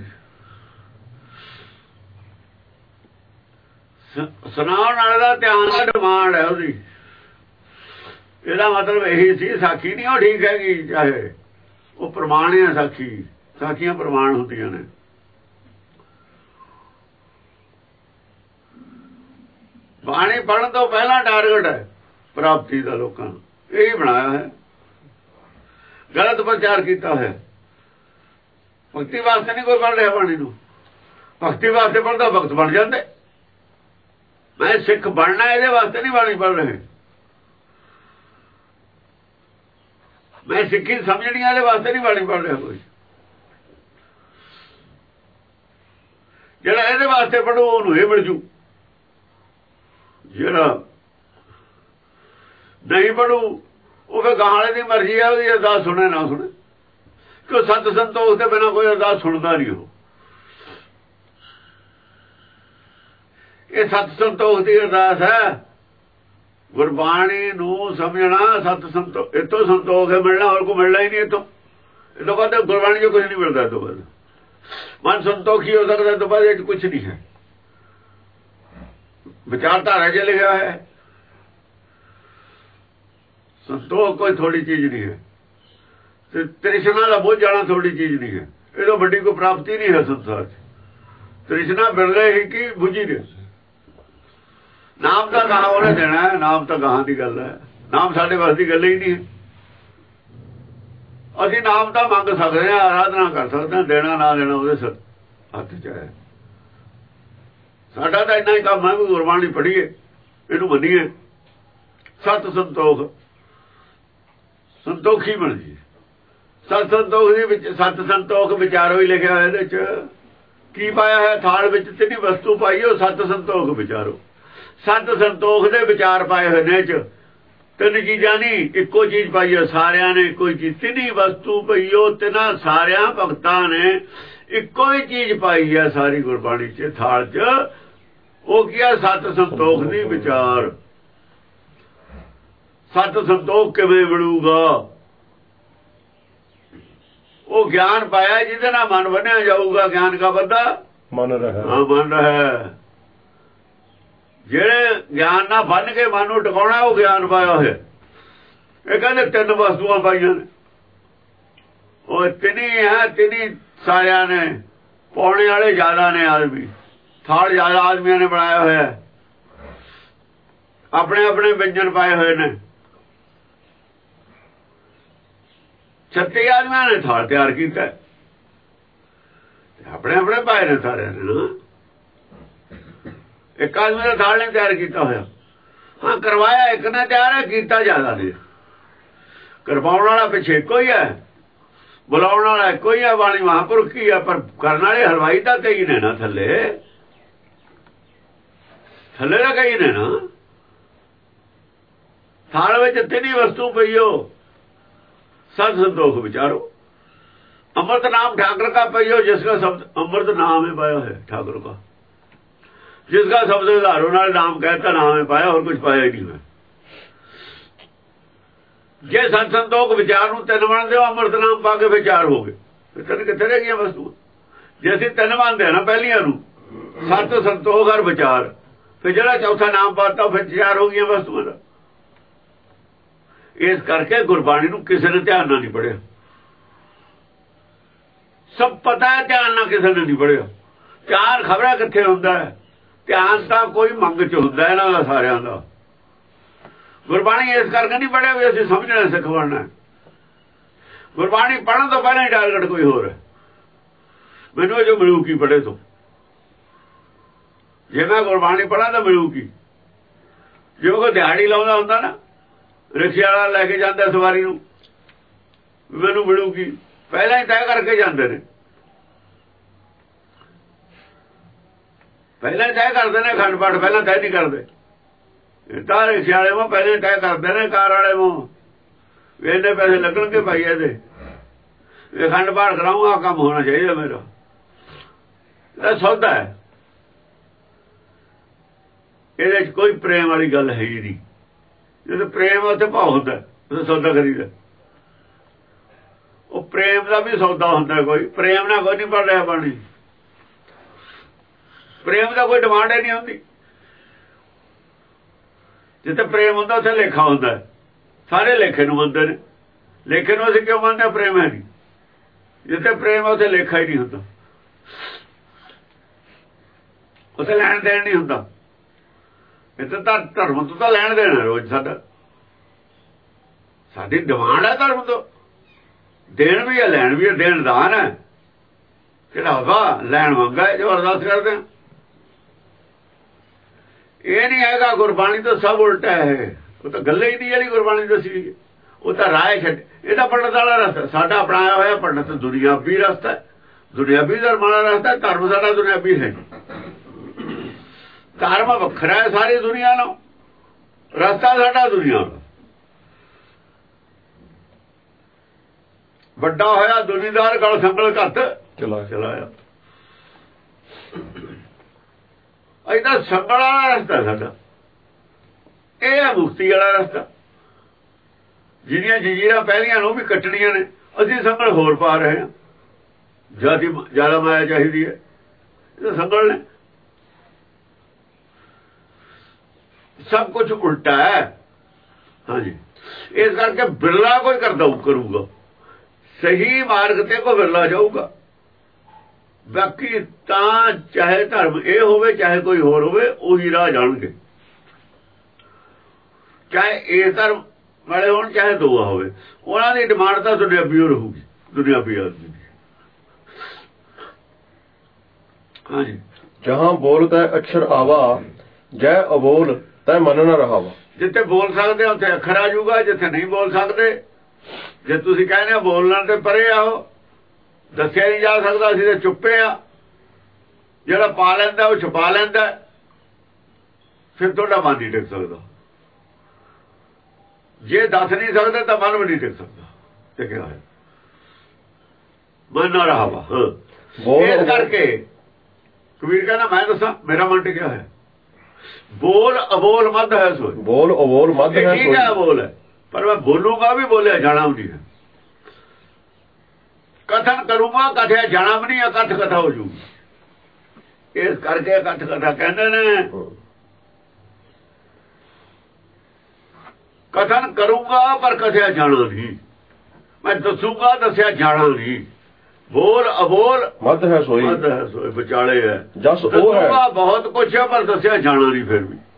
ਸੁਣਾਉਣ ਵਾਲੇ ਦਾ ਧਿਆਨ ਦਾ ਡਿਮਾਂਡ ਹੈ ਉਹਦੀ। ਇਹਦਾ ਮਤਲਬ ਇਹੀ ਸੀ ਸਾਖੀ ਨਹੀਂ ਉਹ ਠੀਕ ਹੈਗੀ, ਚਾਹੇ ਉਹ ਪ੍ਰਮਾਣ ਹੈ। ਸਾਖੀਆਂ ਪ੍ਰਮਾਣ ਹੁੰਦੀਆਂ ਨੇ। ਬਾਣੀ ਪੜ੍ਹਨ ਤੋਂ ਪਹਿਲਾਂ ਟਾਰਗੇਟ ਹੈ ਪ੍ਰਾਪਤੀ ਦਾ, ਲੋਕਾਂ ਨੂੰ ਇਹੀ ਬਣਾਇਆ ਹੈ, ਗਲਤ ਪ੍ਰਚਾਰ ਕੀਤਾ ਹੈ। ਭਗਤੀ ਵਾਸਤੇ ਨਹੀਂ ਕੋਈ ਪੜ੍ਹ ਰਿਹਾ ਬਾਣੀ ਨੂੰ, ਭਗਤੀ ਵਾਸਤੇ ਪੜ੍ਹਦਾ ਭਗਤ ਬਣ ਜਾਂਦੇ। ਮੈਂ ਸਿੱਖ ਬਣਨਾ ਇਹਦੇ ਵਾਸਤੇ ਨਹੀਂ ਬਾਣੀ ਪੜ੍ਹ ਰਹੇ, ਮੈਂ ਸਿੱਖੀ ਸਮਝਣੀ ਵਾਲੇ ਵਾਸਤੇ ਨਹੀਂ ਬਾਣੀ ਪੜ੍ਹ ਰਿਹਾ ਕੋਈ। ਜਿਹੜਾ ਇਹਦੇ ਵਾਸਤੇ ਪੜ੍ਹੋ ਉਹਨੂੰ ਇਹ ਮਿਲ ਜੂ, ਜਿਹੜਾ ਨਹੀਂ ਪੜੂ ਉਹ ਫਿਰ ਗਾਂ ਵਾਲੇ ਦੀ ਮਰਜ਼ੀ ਹੈ, ਉਹਦੀ ਅਰਦਾਸ ਸੁਣੇ ਨਾ ਸੁਣੇ, ਕਿਉਂ ਸਤ ਸੰਤੋਖ ਦੇ ਬਿਨਾਂ ਕੋਈ ਅਰਦਾਸ ਸੁਣਦਾ ਨਹੀਂ। ਉਹ ਇਹ ਸਤ ਸੰਤੋਖ ਦੀ ਅਰਦਾਸ ਹੈ, ਗੁਰਬਾਣੀ ਨੂੰ ਸਮਝਣਾ। ਸਤ ਸੰਤੋਖ ਇਤੋਂ ਸੰਤੋਖ ਹੈ ਮਿਲਣਾ, ਹੋਰ ਕੋਈ ਮਿਲਣਾ ਹੀ ਨਹੀਂ ਇਤੋਂ। ਇਹ ਤੋਂ ਬਾਅਦ ਗੁਰਬਾਣੀ ਚ ਕੁਝ ਨਹੀਂ ਮਿਲਦਾ। ਇਹ ਤੋਂ ਬਾਅਦ ਮਨ ਸੰਤੋਖੀ ਹੋ ਸਕਦਾ, ਤੋਂ ਬਾਅਦ ਇਹ ਕੁਛ ਨਹੀਂ ਹੈ। ਵਿਚਾਰਧਾਰਾ ਚ ਲਿਖਿਆ ਹੈ ਸੰਤੋਖ ਕੋਈ ਥੋੜੀ ਚੀਜ਼ ਨਹੀਂ ਹੈ, ਤੇ ਤ੍ਰਿਸ਼ਨਾ ਦਾ ਬੁੱਝ ਜਾਣਾ ਥੋੜੀ ਚੀਜ਼ ਨਹੀਂ ਹੈ। ਇਹ ਤੋਂ ਵੱਡੀ ਕੋਈ ਪ੍ਰਾਪਤੀ ਨਹੀਂ ਹੈ ਸੰਸਾਰ ਚ। ਤ੍ਰਿਸ਼ਨਾ ਬਿਰਲੇ ਹੀ ਕੀ ਬੁੱਝੀ ਦੇ। ਨਾਮ ਤਾਂ ਗਾਹ ਉਹਨੇ ਦੇਣਾ ਹੈ, ਨਾਮ ਤਾਂ ਗਾਹਾਂ ਦੀ ਗੱਲ ਹੈ, ਨਾਮ ਸਾਡੇ ਵੱਸ ਦੀ ਗੱਲ ਹੀ ਨਹੀਂ ਹੈ। ਅਸੀਂ ਨਾਮ ਤਾਂ ਮੰਗ ਸਕਦੇ ਹਾਂ, ਆਰਾਧਨਾ ਕਰ ਸਕਦੇ ਹਾਂ, ਦੇਣਾ ਨਾ ਦੇਣਾ ਉਹਦੇ ਹੱਥ ਚ ਹੈ। ਸਾਡਾ ਤਾਂ ਇੰਨਾ ਹੀ ਕੰਮ ਹੈ ਵੀ ਗੁਰਬਾਣੀ ਪੜ੍ਹੀਏ, ਇਹਨੂੰ ਮੰਨੀਏ, ਸਤ ਸੰਤੋਖ ਸੰਤੋਖੀ ਬਣ ਜੀ। ਸਤ ਸੰਤੋਖ ਦੇ ਵਿੱਚ ਸਤ ਸੰਤੋਖ ਵਿਚਾਰੋ ਹੀ ਲਿਖਿਆ ਹੋਇਆ। ਇਹਦੇ ਚ ਕੀ ਪਾਇਆ ਹੈ? ਥਾਲ ਵਿੱਚ ਤਿੰਨੀ ਵਸਤੂ ਪਾਈਓ, ਸਤ ਸੰਤੋਖ ਵਿਚਾਰੋ। ਸਤ ਸੰਤੋਖ ਦੇ ਵਿਚਾਰ ਪਾਏ ਹੋਏ ਨੇ ਚ ਤਿੰਨ ਚੀਜ਼ਾਂ ਨਹੀਂ, ਇੱਕੋ ਚੀਜ਼ ਪਾਈ ਹੈ ਸਾਰਿਆਂ ਨੇ, ਇੱਕੋ ਚੀਜ਼। ਤਿੰਨੀ ਵਸਤੂ ਪਈਓ, ਤਿੰਨਾਂ ਸਾਰਿਆਂ ਭਗਤਾਂ ਨੇ ਇੱਕੋ ਹੀ ਚੀਜ਼ ਪਾਈ ਹੈ ਸਾਰੀ ਗੁਰਬਾਣੀ ਚ ਥਾਲ ਚ। ਉਹ ਕੀ ਹੈ? ਸਤ ਸੰਤੋਖ ਦੀ ਵਿਚਾਰ। ਸਤ ਸੰਤੋਖ ਕਿਵੇਂ ਮਿਲੂਗਾ? ਉਹ ਗਿਆਨ ਪਾਇਆ ਜਿਹਦੇ ਨਾਲ ਮਨ ਬੰਨਿਆ ਜਾਊਗਾ। ਗਿਆਨ ਕਾ ਬੰਦਾ ਮਨ ਰਹਾ, ਮਨ ਰਹਾ। ਜਿਹੜੇ ਗਿਆਨ ਨਾਲ ਬੰਨ ਕੇ ਮਨ ਨੂੰ ਟਿਕਾਉਣਾ, ਉਹ ਗਿਆਨ ਪਾਇਆ ਹੋਇਆ। ਇਹ ਕਹਿੰਦੇ ਤਿੰਨ ਵਸਤੂਆਂ ਪਾਈਆਂ ਨੇ, ਉਹ ਤਿੰਨੀ ਹੈ। ਤਿੰਨੀ ਸਾਰਿਆਂ ਨੇ, ਪਾਉਣੇ ਵਾਲੇ ਜ਼ਿਆਦਾ ਨੇ ਆਦਮੀ, ਥਾਲ ਜ਼ਿਆਦਾ ਆਦਮੀਆਂ ਨੇ ਬਣਾਇਆ ਹੋਇਆ। ਆਪਣੇ ਆਪਣੇ ਵਿਅੰਜਨ ਪਾਏ ਹੋਏ ਨੇ। 36 ਆਦਮੀਆਂ ਨੇ ਥਾਲ ਤਿਆਰ ਕੀਤਾ, ਆਪਣੇ ਆਪਣੇ ਪਾਏ ਨੇ ਸਾਰਿਆਂ ਨੇ। ਇੱਕ ਆਦਮੀ ਦਾ ਥਾਲ ਨਹੀਂ ਤਿਆਰ ਕੀਤਾ ਹੋਇਆ। ਹਾਂ, ਕਰਵਾਇਆ ਇੱਕ ਨੇ ਤਿਆਰ ਹੈ, ਕੀਤਾ ਜ਼ਿਆਦਾ ਨੇ। ਕਰਵਾਉਣ ਵਾਲਾ ਪਿੱਛੇ ਕੋਈ ਹੈ, ਬੁਲਾਉਣ ਵਾਲਾ ਕੋਈ ਹੈ। ਬਾਣੀ ਮਹਾਂਪੁਰਖ ਕੀ ਹੈ, ਪਰ ਕਰਨ ਵਾਲੇ ਹਲਵਾਈ ਤਾਂ ਕਈ ਨੇ ਨਾ। ਥੱਲੇ ਤਾਂ ਕਈ ਨੇ ਨਾ। ਥਾਲ ਵਿੱਚ ਤਿੰਨੀ ਵਸਤੂ ਪਈਓ, सत संतोख विचारो। अमृत नाम ठाकुर का पइयो, जिसका शब्द अमृत नाम है पाया है ठाकुर का। जिसका शब्द हजारों नाल नाम कहता नाम है पाया, और कुछ पाया ही नहीं है। जे सत संतोख विचार नूं तिन बन दो, अमृत नाम पा के विचार हो गए। तिन कित्थे रह गई वस्तु? जे असीं तिन बनदे ना पहलियां नूं, सत संतोख और विचार, फिर जिहड़ा चौथा नाम पाता फिर चार हो गई वस्तुआं दा। ਇਸ ਕਰਕੇ ਗੁਰਬਾਣੀ ਨੂੰ ਕਿਸੇ ਨੇ ਧਿਆਨ ਨਾਲ ਨਹੀਂ ਪੜ੍ਹਿਆ। ਸਭ ਪਤਾ ਹੈ, ਧਿਆਨ ਨਾਲ ਕਿਸੇ ਨੇ ਨਹੀਂ ਪੜ੍ਹਿਆ। ਧਿਆਨ ਖਬਰਾਂ ਕਿੱਥੇ ਹੁੰਦਾ ਹੈ? ਧਿਆਨ ਤਾਂ ਕੋਈ ਮੰਗ ਚ ਹੁੰਦਾ ਇਹਨਾਂ ਦਾ, ਸਾਰਿਆਂ ਦਾ। ਗੁਰਬਾਣੀ ਇਸ ਕਰਕੇ ਨਹੀਂ ਪੜ੍ਹਿਆ ਵੀ ਅਸੀਂ ਸਮਝਣਾ ਸਿੱਖ ਬਣਨਾ। ਗੁਰਬਾਣੀ ਪੜ੍ਹਨ ਤੋਂ ਪਹਿਲਾਂ ਹੀ ਟਾਰਗੇਟ ਕੋਈ ਹੋਰ ਹੈ। ਮੈਨੂੰ ਜੋ ਮਿਲੂ ਕੀ ਪੜ੍ਹੇ ਤੋਂ, ਜੇ ਮੈਂ ਗੁਰਬਾਣੀ ਪੜ੍ਹਾਂ ਤਾਂ ਮਿਲੂ ਕੀ? ਜਿਵੇਂ ਕੋਈ ਦਿਹਾੜੀ ਲਾਉਂਦਾ ਹੁੰਦਾ ਨਾ, ਰਿਕਸ਼ਾ ਵਾਲਾ ਲੈ ਕੇ ਜਾਂਦਾ ਸਵਾਰੀ ਨੂੰ, ਮੈਨੂੰ ਮਿਲੂ ਕੀ? ਪਹਿਲਾਂ ਹੀ ਤੈਅ ਕਰਕੇ ਜਾਂਦੇ ਨੇ, ਪਹਿਲਾਂ ਤੈਅ ਕਰਦੇ ਨੇ। ਅਖੰਡ ਪਾਠ ਪਹਿਲਾਂ ਤੈਅ ਨਹੀਂ ਕਰਦੇ। ਤਾਂ ਰਿਕਸ਼ਾ ਵਾਲੇ ਨੂੰ ਪਹਿਲਾਂ ਤੈਅ ਕਰਦੇ ਨੇ, ਕਾਰ ਵਾਲੇ ਨੂੰ ਵੀ ਇੰਨੇ ਪੈਸੇ ਲੱਗਣਗੇ ਭਾਈ ਇਹਦੇ, ਅਖੰਡ ਪਾਠ ਕਰਾਊਂਗਾ, ਕੰਮ ਹੋਣਾ ਚਾਹੀਦਾ ਮੇਰਾ। ਇਹ ਸੌਦਾ ਹੈ, ਇਹਦੇ ਚ ਕੋਈ ਪ੍ਰੇਮ ਵਾਲੀ ਗੱਲ ਹੈ ਹੀ ਨਹੀਂ। ਜਦੋਂ ਪ੍ਰੇਮ ਉੱਥੇ ਭਾਵ ਹੁੰਦਾ, ਉਹ ਸੌਦਾ ਕਰੀਦਾ। ਉਹ ਪ੍ਰੇਮ ਦਾ ਵੀ ਸੌਦਾ ਹੁੰਦਾ। ਕੋਈ ਪ੍ਰੇਮ ਨਾਲ ਕੋਈ ਨਹੀਂ ਪੜ ਰਿਹਾ ਬਾਣੀ। ਪ੍ਰੇਮ ਦਾ ਕੋਈ ਡਿਮਾਂਡ ਹੀ ਨਹੀਂ ਹੁੰਦੀ। ਜਿੱਥੇ ਪ੍ਰੇਮ ਹੁੰਦਾ ਉੱਥੇ ਲੇਖਾ ਹੁੰਦਾ। ਸਾਰੇ ਲੇਖੇ ਨੂੰ ਮੰਨਦੇ ਨੇ। ਲੇਖੇ ਨੂੰ ਅਸੀਂ ਕਿਉਂ ਮੰਨਦੇ? ਪ੍ਰੇਮ ਹੈ ਨਹੀਂ। ਜਿੱਥੇ ਪ੍ਰੇਮ ਉੱਥੇ ਲੇਖਾ ਹੀ ਨਹੀਂ ਹੁੰਦਾ, ਉੱਥੇ ਲੈਣ ਦੇਣ ਨਹੀਂ ਹੁੰਦਾ। ਇੱਥੇ ਤਾਂ ਧਰਮ ਤੋਂ ਤਾਂ ਲੈਣ ਦੇਣਾ ਰੋਜ਼ ਸਾਡਾ। ਸਾਡੀ ਡਿਮਾਂਡ ਹੈ ਧਰਮ ਤੋਂ। ਦੇਣ ਵੀ ਹੈ, ਲੈਣ ਵੀ ਹੈ। ਦੇਣ ਦਾਨ ਹੈ, ਕਿਹੜਾ ਵਾ ਲੈਣ ਮੰਗਾ ਜੋ ਅਰਦਾਸ ਕਰਦੇ ਆ। ਇਹ ਨਹੀਂ ਹੈਗਾ ਗੁਰਬਾਣੀ ਤੋਂ ਸਭ ਉਲਟਾ ਹੈ। ਉਹ ਤਾਂ ਗੱਲ ਹੀ ਨਹੀਂ ਜਿਹੜੀ ਗੁਰਬਾਣੀ ਦੱਸੀ। ਉਹ ਤਾਂ ਰਾਹ ਛੱਡ। ਇਹਦਾ ਪੰਡਤ ਵਾਲਾ ਰਸਤਾ ਸਾਡਾ ਅਪਣਾਇਆ ਹੋਇਆ। ਪੰਡਤ ਦੁਨਿਆਵੀ ਰਸਤਾ, ਦੁਨਿਆਵੀ ਧਰਮ ਵਾਲਾ ਰਸਤਾ। ਧਰਮ ਸਾਡਾ ਦੁਨਿਆਵੀ ਹੈ। ਧਰਮ ਵੱਖਰਾ ਹੈ ਸਾਰੀ ਦੁਨੀਆ ਨੂੰ, ਰਸਤਾ ਸਾਡਾ ਦੁਨੀਆ ਦਾ। ਵੱਡਾ ਹੋਇਆ ਦੁਨੀਦਾਰ, ਗਲ ਸੰਗਲ ਘੱਟ ਚਲਾਇਆ। ਇਹਦਾ ਸੰਗਲ ਵਾਲਾ ਰਸਤਾ ਸਾਡਾ। ਇਹ ਹੈ ਮੁਕਤੀ ਵਾਲਾ ਰਸਤਾ। ਜਿਹੜੀਆਂ ਜੰਜੀਰਾਂ ਪਹਿਲੀਆਂ ਨੂੰ ਵੀ ਕੱਟਣੀਆਂ ਨੇ, ਅਸੀਂ ਸੰਗਲ ਹੋਰ ਪਾ ਰਹੇ ਹਾਂ। ਜਿਆਦਾ ਮਾਇਆ ਚਾਹੀਦੀ ਹੈ, ਇਹ ਸੰਗਲ ਨੇ। ਸਭ ਕੁਝ ਉਲਟਾ ਹੈ। ਹਾਂਜੀ, ਇਸ ਕਰਕੇ ਬਿਰਲਾ ਕੋਈ ਕਰੂਗਾ। ਸਹੀ ਮਾਰਗ ਤੇ ਕੋਈ ਬਿਰਲਾ ਜਾਊਗਾ। ਬਾਕੀ ਤਾਂ ਚਾਹੇ ਧਰਮ ਇਹ ਹੋਵੇ ਚਾਹੇ ਕੋਈ ਹੋਰ ਹੋਵੇ, ਉਹੀ ਰਾਹ ਜਾਣਗੇ। ਚਾਹੇ ਇਹ ਧਰਮ ਵਾਲੇ ਹੋਣ ਚਾਹੇ ਦੂਆ ਹੋਵੇ, ਉਹਨਾਂ ਦੀ ਡਿਮਾਂਡ ਤਾਂ ਦੁਨਿਆਵੀ ਰਹੂਗੀ, ਦੁਨਿਆਵੀ ਆਦਮੀ। ਹਾਂਜੀ, ਜਹਾਂ ਬੋਲਦਾ ਅਕਸ਼ਰ ਆਵਾ, ਜੈ ਅਬੋਲ ਤੈ ਮਨ ਨਾ ਰਹਾਵਾ। ਜਿੱਥੇ ਬੋਲ ਸਕਦੇ ਉੱਥੇ ਅੱਖਰ ਆ ਜਾਊਗਾ, ਜਿੱਥੇ ਨਹੀਂ ਬੋਲ ਸਕਦੇ। ਜੇ ਤੁਸੀਂ ਕਹਿੰਦੇ ਬੋਲਣ ਤੇ ਪਰੇ ਆਓ, ਦੱਸਿਆ ਨਹੀਂ ਜਾ ਸਕਦਾ, ਅਸੀਂ ਤਾਂ ਚੁੱਪੇ ਆ। ਜਿਹੜਾ ਪਾ ਲੈਂਦਾ ਉਹ ਛੁਪਾ ਲੈਂਦਾ, ਫਿਰ ਤੁਹਾਡਾ ਮਨ ਨਹੀਂ ਟਿਕ ਸਕਦਾ। ਜੇ ਦੱਸ ਨਹੀਂ ਸਕਦੇ ਤਾਂ ਮਨ ਵੀ ਨਹੀਂ ਟਿਕ ਸਕਦਾ। ਟਿਕਿਆ ਹੈ ਮਨ ਨਾ ਰਹਾਵਾ। ਇਸ ਕਰਕੇ ਕਬੀਰ ਕਹਿੰਦਾ ਮੈਂ ਦੱਸਾਂ ਮੇਰਾ ਮਨ ਟਿਕਿਆ ਹੈ। ਬੋਲ ਅਬੋਲ ਮੱਧ ਹੈ ਸੋਈ। ਬੋਲ ਅਬੋਲ ਮੱਧ ਹੈ ਠੀਕ ਹੈ, ਬੋਲ ਹੈ, ਪਰ ਮੈਂ ਬੋਲੂਗਾ ਵੀ, ਬੋਲਿਆ ਜਾਣਾ ਵੀ ਨਹੀਂ ਹੈ। ਕਥਨ ਕਰੂੰਗਾ, ਕਥਿਆ ਜਾਣਾ ਵੀ ਨਹੀਂ। ਇਕੱਠ ਕਥਾ ਹੋ ਜੂਗੀ। ਇਸ ਕਰਕੇ ਇਕੱਠ ਕਥਾ ਕਹਿੰਦੇ ਨੇ। ਕਥਨ ਕਰੂੰਗਾ ਪਰ ਕਥਿਆ ਜਾਣਾ ਨਹੀਂ। ਮੈਂ ਦੱਸੂਗਾ, ਦੱਸਿਆ ਜਾਣਾ ਨਹੀਂ। ਬੋਲ ਅਬੋਲ ਮੱਧ ਹੈ ਸੋਈ, ਮੱਧ ਹੈ ਸੋਈ, ਵਿਚਾਲੇ ਹੈ। ਜਸ ਉਹ ਹੈ ਬਹੁਤ ਕੁਛ ਹੈ, ਪਰ ਦੱਸਿਆ ਜਾਣਾ ਨਹੀਂ ਫਿਰ ਵੀ।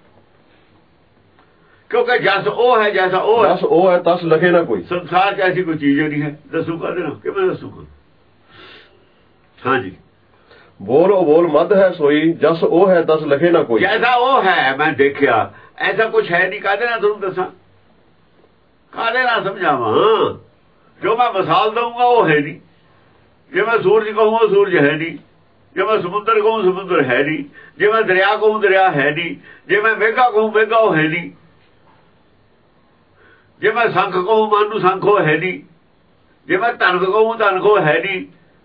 ਕਿਉਂਕਿ ਜਸ ਉਹ ਹੈ, ਜੈਸਾ ਉਹ ਹੈ। ਜਸ ਉਹ ਹੈ ਤਸ ਲਖੇ ਨਾ ਕੋਈ। ਸੰਸਾਰ 'ਚ ਐਸੀ ਕੋਈ ਚੀਜ਼ ਨਹੀਂ ਹੈ। ਦੱਸੂਗਾ ਦੇਣਾ ਕਿਵੇਂ ਦੱਸੂਗਾ? ਹਾਂਜੀ, ਬੋਲ ਅਬੋਲ ਮੱਧ ਹੈ ਸੋਈ, ਜਸ ਉਹ ਹੈ ਤਸ ਲਖੇ ਨਾ ਕੋਈ। ਜੈਸਾ ਉਹ ਹੈ ਮੈਂ ਦੇਖਿਆ, ਐਸਾ ਕੁਛ ਹੈ ਨਹੀਂ। ਕਾਹਦੇ ਨਾਲ ਤੁਹਾਨੂੰ ਦੱਸਾਂ, ਕਾਹਦੇ ਨਾਲ ਸਮਝਾਵਾਂ? ਜੋ ਮੈਂ ਮਿਸਾਲ ਦਊਂਗਾ ਉਹ ਹੈ ਨਹੀਂ। ਜੇ ਮੈਂ ਸੂਰਜ ਕਹੂੰ ਉਹ ਸੂਰਜ ਹੈ ਨਹੀਂ। ਜੇ ਮੈਂ ਸਮੁੰਦਰ ਕਹੂੰ ਸਮੁੰਦਰ ਹੈ ਨਹੀਂ। ਜੇ ਮੈਂ ਦਰਿਆ ਕਹੂੰ ਦਰਿਆ ਹੈ ਨਹੀਂ। ਜੇ ਮੈਂ ਮੇਘਾ ਕਹੂੰ ਮੇਘਾ ਉਹ ਹੈ ਨਹੀਂ। ਜੇ ਮੈਂ ਸੰਖ ਕਹੂੰ ਮਨ ਨੂੰ ਸੰਖ ਉਹ ਹੈ ਨਹੀਂ। ਜੇ ਮੈਂ ਧਨਕ ਕਹੂੰ ਧਨਕ ਉਹ ਹੈ ਨਹੀਂ।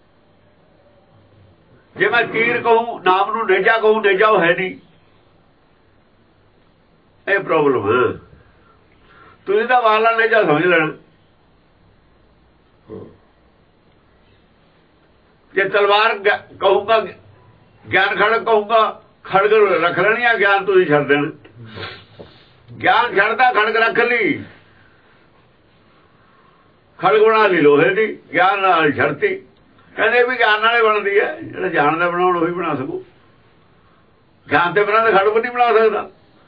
ਜੇ ਮੈਂ ਤੀਰ ਕਹੂੰ, ਨਾਮ ਨੂੰ ਨੇਜਾ ਕਹੂੰ ਨੇਜਾ ਉਹ ਹੈ ਨਹੀਂ। ਇਹ ਪ੍ਰੋਬਲਮ ਹੈ। ਤੁਸੀਂ ਤਾਂ ਵਾਲਾ ਨੇਜਾ ਸਮਝ ਲੈਣਾ। ਜੇ ਤਲਵਾਰ ਕਹੂੰਗਾ, ਗਿਆਨ ਖੜਕ ਕਹੂੰਗਾ, ਖੜਗ ਰੱਖ ਲੈਣੀ ਆ। ਗਿਆਨ ਤੁਸੀਂ ਛੱਡ ਦੇਣਾ। ਗਿਆਨ ਛੱਡਦਾ, ਖੜਗ ਰੱਖ ਲਈ। ਖੜਗ ਬਣਾ ਲਈ ਲੋਹੇ ਦੀ, ਗਿਆਨ ਨਾਲ ਛੜਤੀ। ਕਹਿੰਦੇ ਵੀ ਗਿਆਨ ਨਾਲੇ ਬਣਦੀ ਹੈ, ਜਿਹੜਾ ਜਾਣਦਾ ਬਣਾਉਣ ਉਹੀ ਬਣਾ ਸਕੂ। ਗਿਆਨ ਤੇ ਬਿਨਾਂ ਖੜਗ ਨਹੀਂ ਬਣਾ ਸਕਦਾ।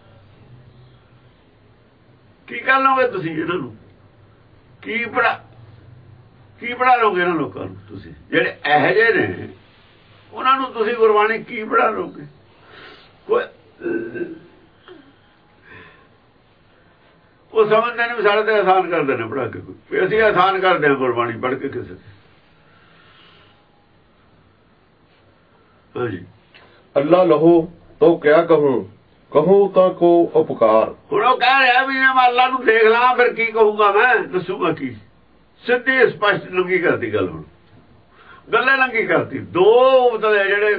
ਕੀ ਕਰ ਲਓਗੇ ਤੁਸੀਂ ਇਹਨਾਂ ਨੂੰ? ਕੀ ਪੜਾ ਲਓਗੇ ਇਹਨਾਂ ਲੋਕਾਂ ਨੂੰ? ਤੁਸੀਂ ਜਿਹੜੇ ਇਹੋ ਜਿਹੇ ਨੇ ਉਹਨਾਂ ਨੂੰ ਤੁਸੀਂ ਗੁਰਬਾਣੀ ਕੀ ਪੜਾ ਲਓਗੇ? ਉਹ ਸਮਝਦੇ ਨੇ ਸਾਡੇ ਤੇ ਆਸਾਨ ਕਰਦੇ ਨੇ ਪੜਾ ਕੇ, ਕੋਈ ਅਸੀਂ ਆਸਾਨ ਕਰਦੇ ਹਾਂ ਗੁਰਬਾਣੀ ਪੜ੍ਹ ਕੇ ਕਿਸੇ। ਹਾਂਜੀ, ਅੱਲਾ ਲਹੋ ਤੋ ਕਿਆ ਕਹੂੰ, ਕਹੂੰ ਤਾਂ ਕੋ ਉਪਕਾਰ। ਹੁਣ ਉਹ ਕਹਿ ਰਿਹਾ ਵੀ ਮੈਂ ਅੱਲਾ ਨੂੰ ਦੇਖ ਲਾਂ ਫਿਰ ਕੀ ਕਹੂੰਗਾ, ਮੈਂ ਦੱਸੂਗਾ ਕੀ? ਸਿੱਧੀ ਸਪਸ਼ਟ ਲੰਗੀ ਕਰਤੀ ਗੱਲ। ਹੁਣ ਗੱਲੇ ਲੰਗੀ ਕਰਤੀ। ਦੋ ਮਤਲਬ ਜਿਹੜੇ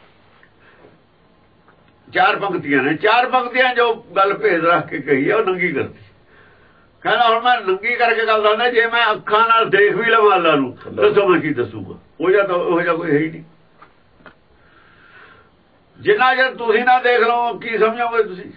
ਚਾਰ ਪੰਕਤੀਆਂ ਨੇ, ਚਾਰ ਪੰਕਤੀਆਂ ਜੋ ਗੱਲ ਭੇਦ ਰੱਖ ਕੇ ਕਹੀ ਹੈ ਉਹ ਨੰਗੀ ਕਰਤੀ। ਕਹਿੰਦਾ ਹੁਣ ਮੈਂ ਨੰਗੀ ਕਰਕੇ ਗੱਲ ਦੱਸਦਾ, ਜੇ ਮੈਂ ਅੱਖਾਂ ਨਾਲ ਦੇਖ ਵੀ ਲਵਾਂ ਅੱਲਾ ਨੂੰ, ਦੱਸੋ ਮੈਂ ਕੀ ਦੱਸੂਗਾ? ਉਹ ਜਿਹਾ ਕੋਈ ਹੈ ਹੀ ਨਹੀਂ। ਜਿੰਨਾ ਚਿਰ ਤੁਸੀਂ ਨਾ ਦੇਖ ਲਓ ਕੀ ਸਮਝੋਗੇ ਤੁਸੀਂ?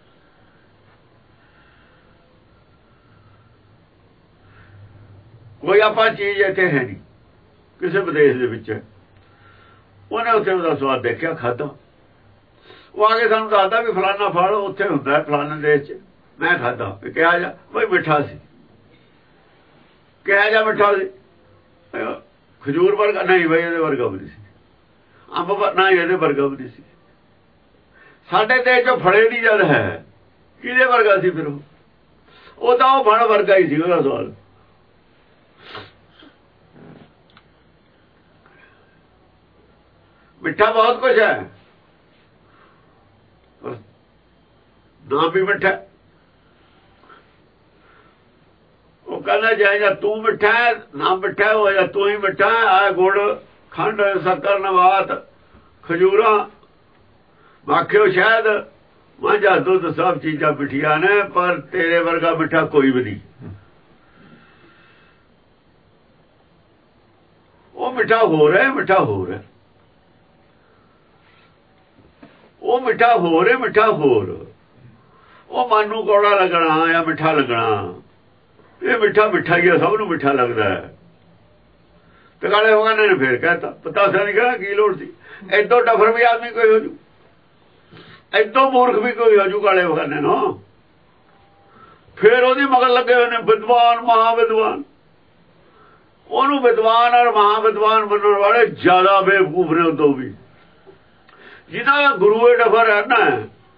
ਕੋਈ ਆਪਾਂ ਚੀਜ਼ ਇੱਥੇ ਹੈ ਨਹੀਂ, ਕਿਸੇ ਵਿਦੇਸ਼ ਦੇ ਵਿੱਚ ਉਹਨੇ ਉੱਥੇ ਉਹਦਾ ਸਵਾਦ ਦੇਖਿਆ, ਖਾਧਾ। ਉਹ ਆ ਕੇ ਸਾਨੂੰ ਦੱਸਦਾ ਵੀ ਫਲਾਨਾ ਫਲ ਉੱਥੇ ਹੁੰਦਾ ਫਲਾਨੇ ਦੇਸ਼ 'ਚ। ਮੈਂ ਖਾਧਾ, ਕਿਹਾ ਜਾ ਬਈ ਮਿੱਠਾ ਸੀ। ਕਿਹਾ ਜਾ ਮਿੱਠਾ ਸੀ? ਖਜੂਰ ਵਰਗਾ ਨਹੀਂ ਬਈ, ਇਹਦੇ ਵਰਗਾ ਵੀ ਨਹੀਂ ਸੀ। ਅੰਬ ਨਾ ਇਹਦੇ ਵਰਗਾ ਵੀ ਨਹੀਂ ਸੀ। ਸਾਡੇ ਦੇਸ਼ 'ਚੋਂ ਫੜੇ ਦੀ ਜਦ ਹੈ, ਕਿਹਦੇ ਵਰਗਾ ਸੀ ਫਿਰ? ਉਹ ਤਾਂ ਉਹ ਫਲ ਵਰਗਾ ਹੀ ਸੀ। ਉਹਦਾ ਸਵਾਲ ਮਿੱਠਾ ਬਹੁਤ ਕੁਛ ਹੈ, ਨਾਮ ਵੀ ਮਿੱਠਾ। ਉਹ ਕਹਿੰਦਾ ਜਾਏ ਜਾਂ ਤੂੰ ਮਿੱਠਾ ਹੈ, ਨਾ ਮਿੱਠਾ ਹੋ ਜਾਂ ਤੂੰ ਹੀ ਮਿੱਠਾ ਹੈ। ਆ ਗੁੜ, ਖੰਡ, ਸ਼ੱਕਰ, ਨਵਾਤ, ਖਜੂਰਾਂ, ਮਾਖਿਓ ਸ਼ਹਿਦ, ਮਾਂਝਾ, ਦੁੱਧ, ਸਭ ਚੀਜ਼ਾਂ ਮਿੱਠੀਆਂ ਨੇ, ਪਰ ਤੇਰੇ ਵਰਗਾ ਮਿੱਠਾ ਕੋਈ ਵੀ ਨਹੀਂ। ਉਹ ਮਿੱਠਾ ਹੋਰ ਹੈ, ਮਿੱਠਾ ਹੋਰ ਹੈ। ਉਹ ਮਿੱਠਾ ਹੋਰ ਹੈ, ਮਿੱਠਾ ਹੋਰ। ਉਹ ਮਨ ਨੂੰ ਕੌੜਾ ਲੱਗਣਾ ਜਾਂ ਮਿੱਠਾ ਲੱਗਣਾ, ਇਹ ਮਿੱਠਾ ਮਿੱਠਾ ਹੀ ਹੈ, ਸਭ ਨੂੰ ਮਿੱਠਾ ਲੱਗਦਾ ਹੈ। ਤੇ ਕਾਲੇ ਹੋਗਾਨੇ ਨੇ ਫੇਰ ਕਹਿਤਾ, ਪਤਾਸਾ ਨਹੀਂ ਕਹਿਣਾ ਕੀ ਲੋੜ ਸੀ? ਏਦੋਂ ਡਫਰ ਵੀ ਆਦਮੀ ਕੋਈ ਹੋ ਜੂ, ਏਦੋਂ ਮੂਰਖ ਵੀ ਕੋਈ ਹੋ ਜੂ ਕਾਲੇ ਹੋਗਾਨੇ ਨੂੰ। ਫੇਰ ਉਹਦੀ ਮਗਰ ਲੱਗੇ ਹੋਏ ਨੇ ਵਿਦਵਾਨ, ਮਹਾਵਿਦਵਾਨ। ਉਹਨੂੰ ਵਿਦਵਾਨ ਔਰ ਮਹਾਵਿਦਵਾਨ ਮੰਨਣ ਵਾਲੇ ਜ਼ਿਆਦਾ ਬੇਵਕੂਫ ਨੇ ਉਦੋਂ ਵੀ। ਜਿਹਨਾਂ ਦਾ ਗੁਰੂ ਏ ਡਫਰ ਹੈ ਨਾ,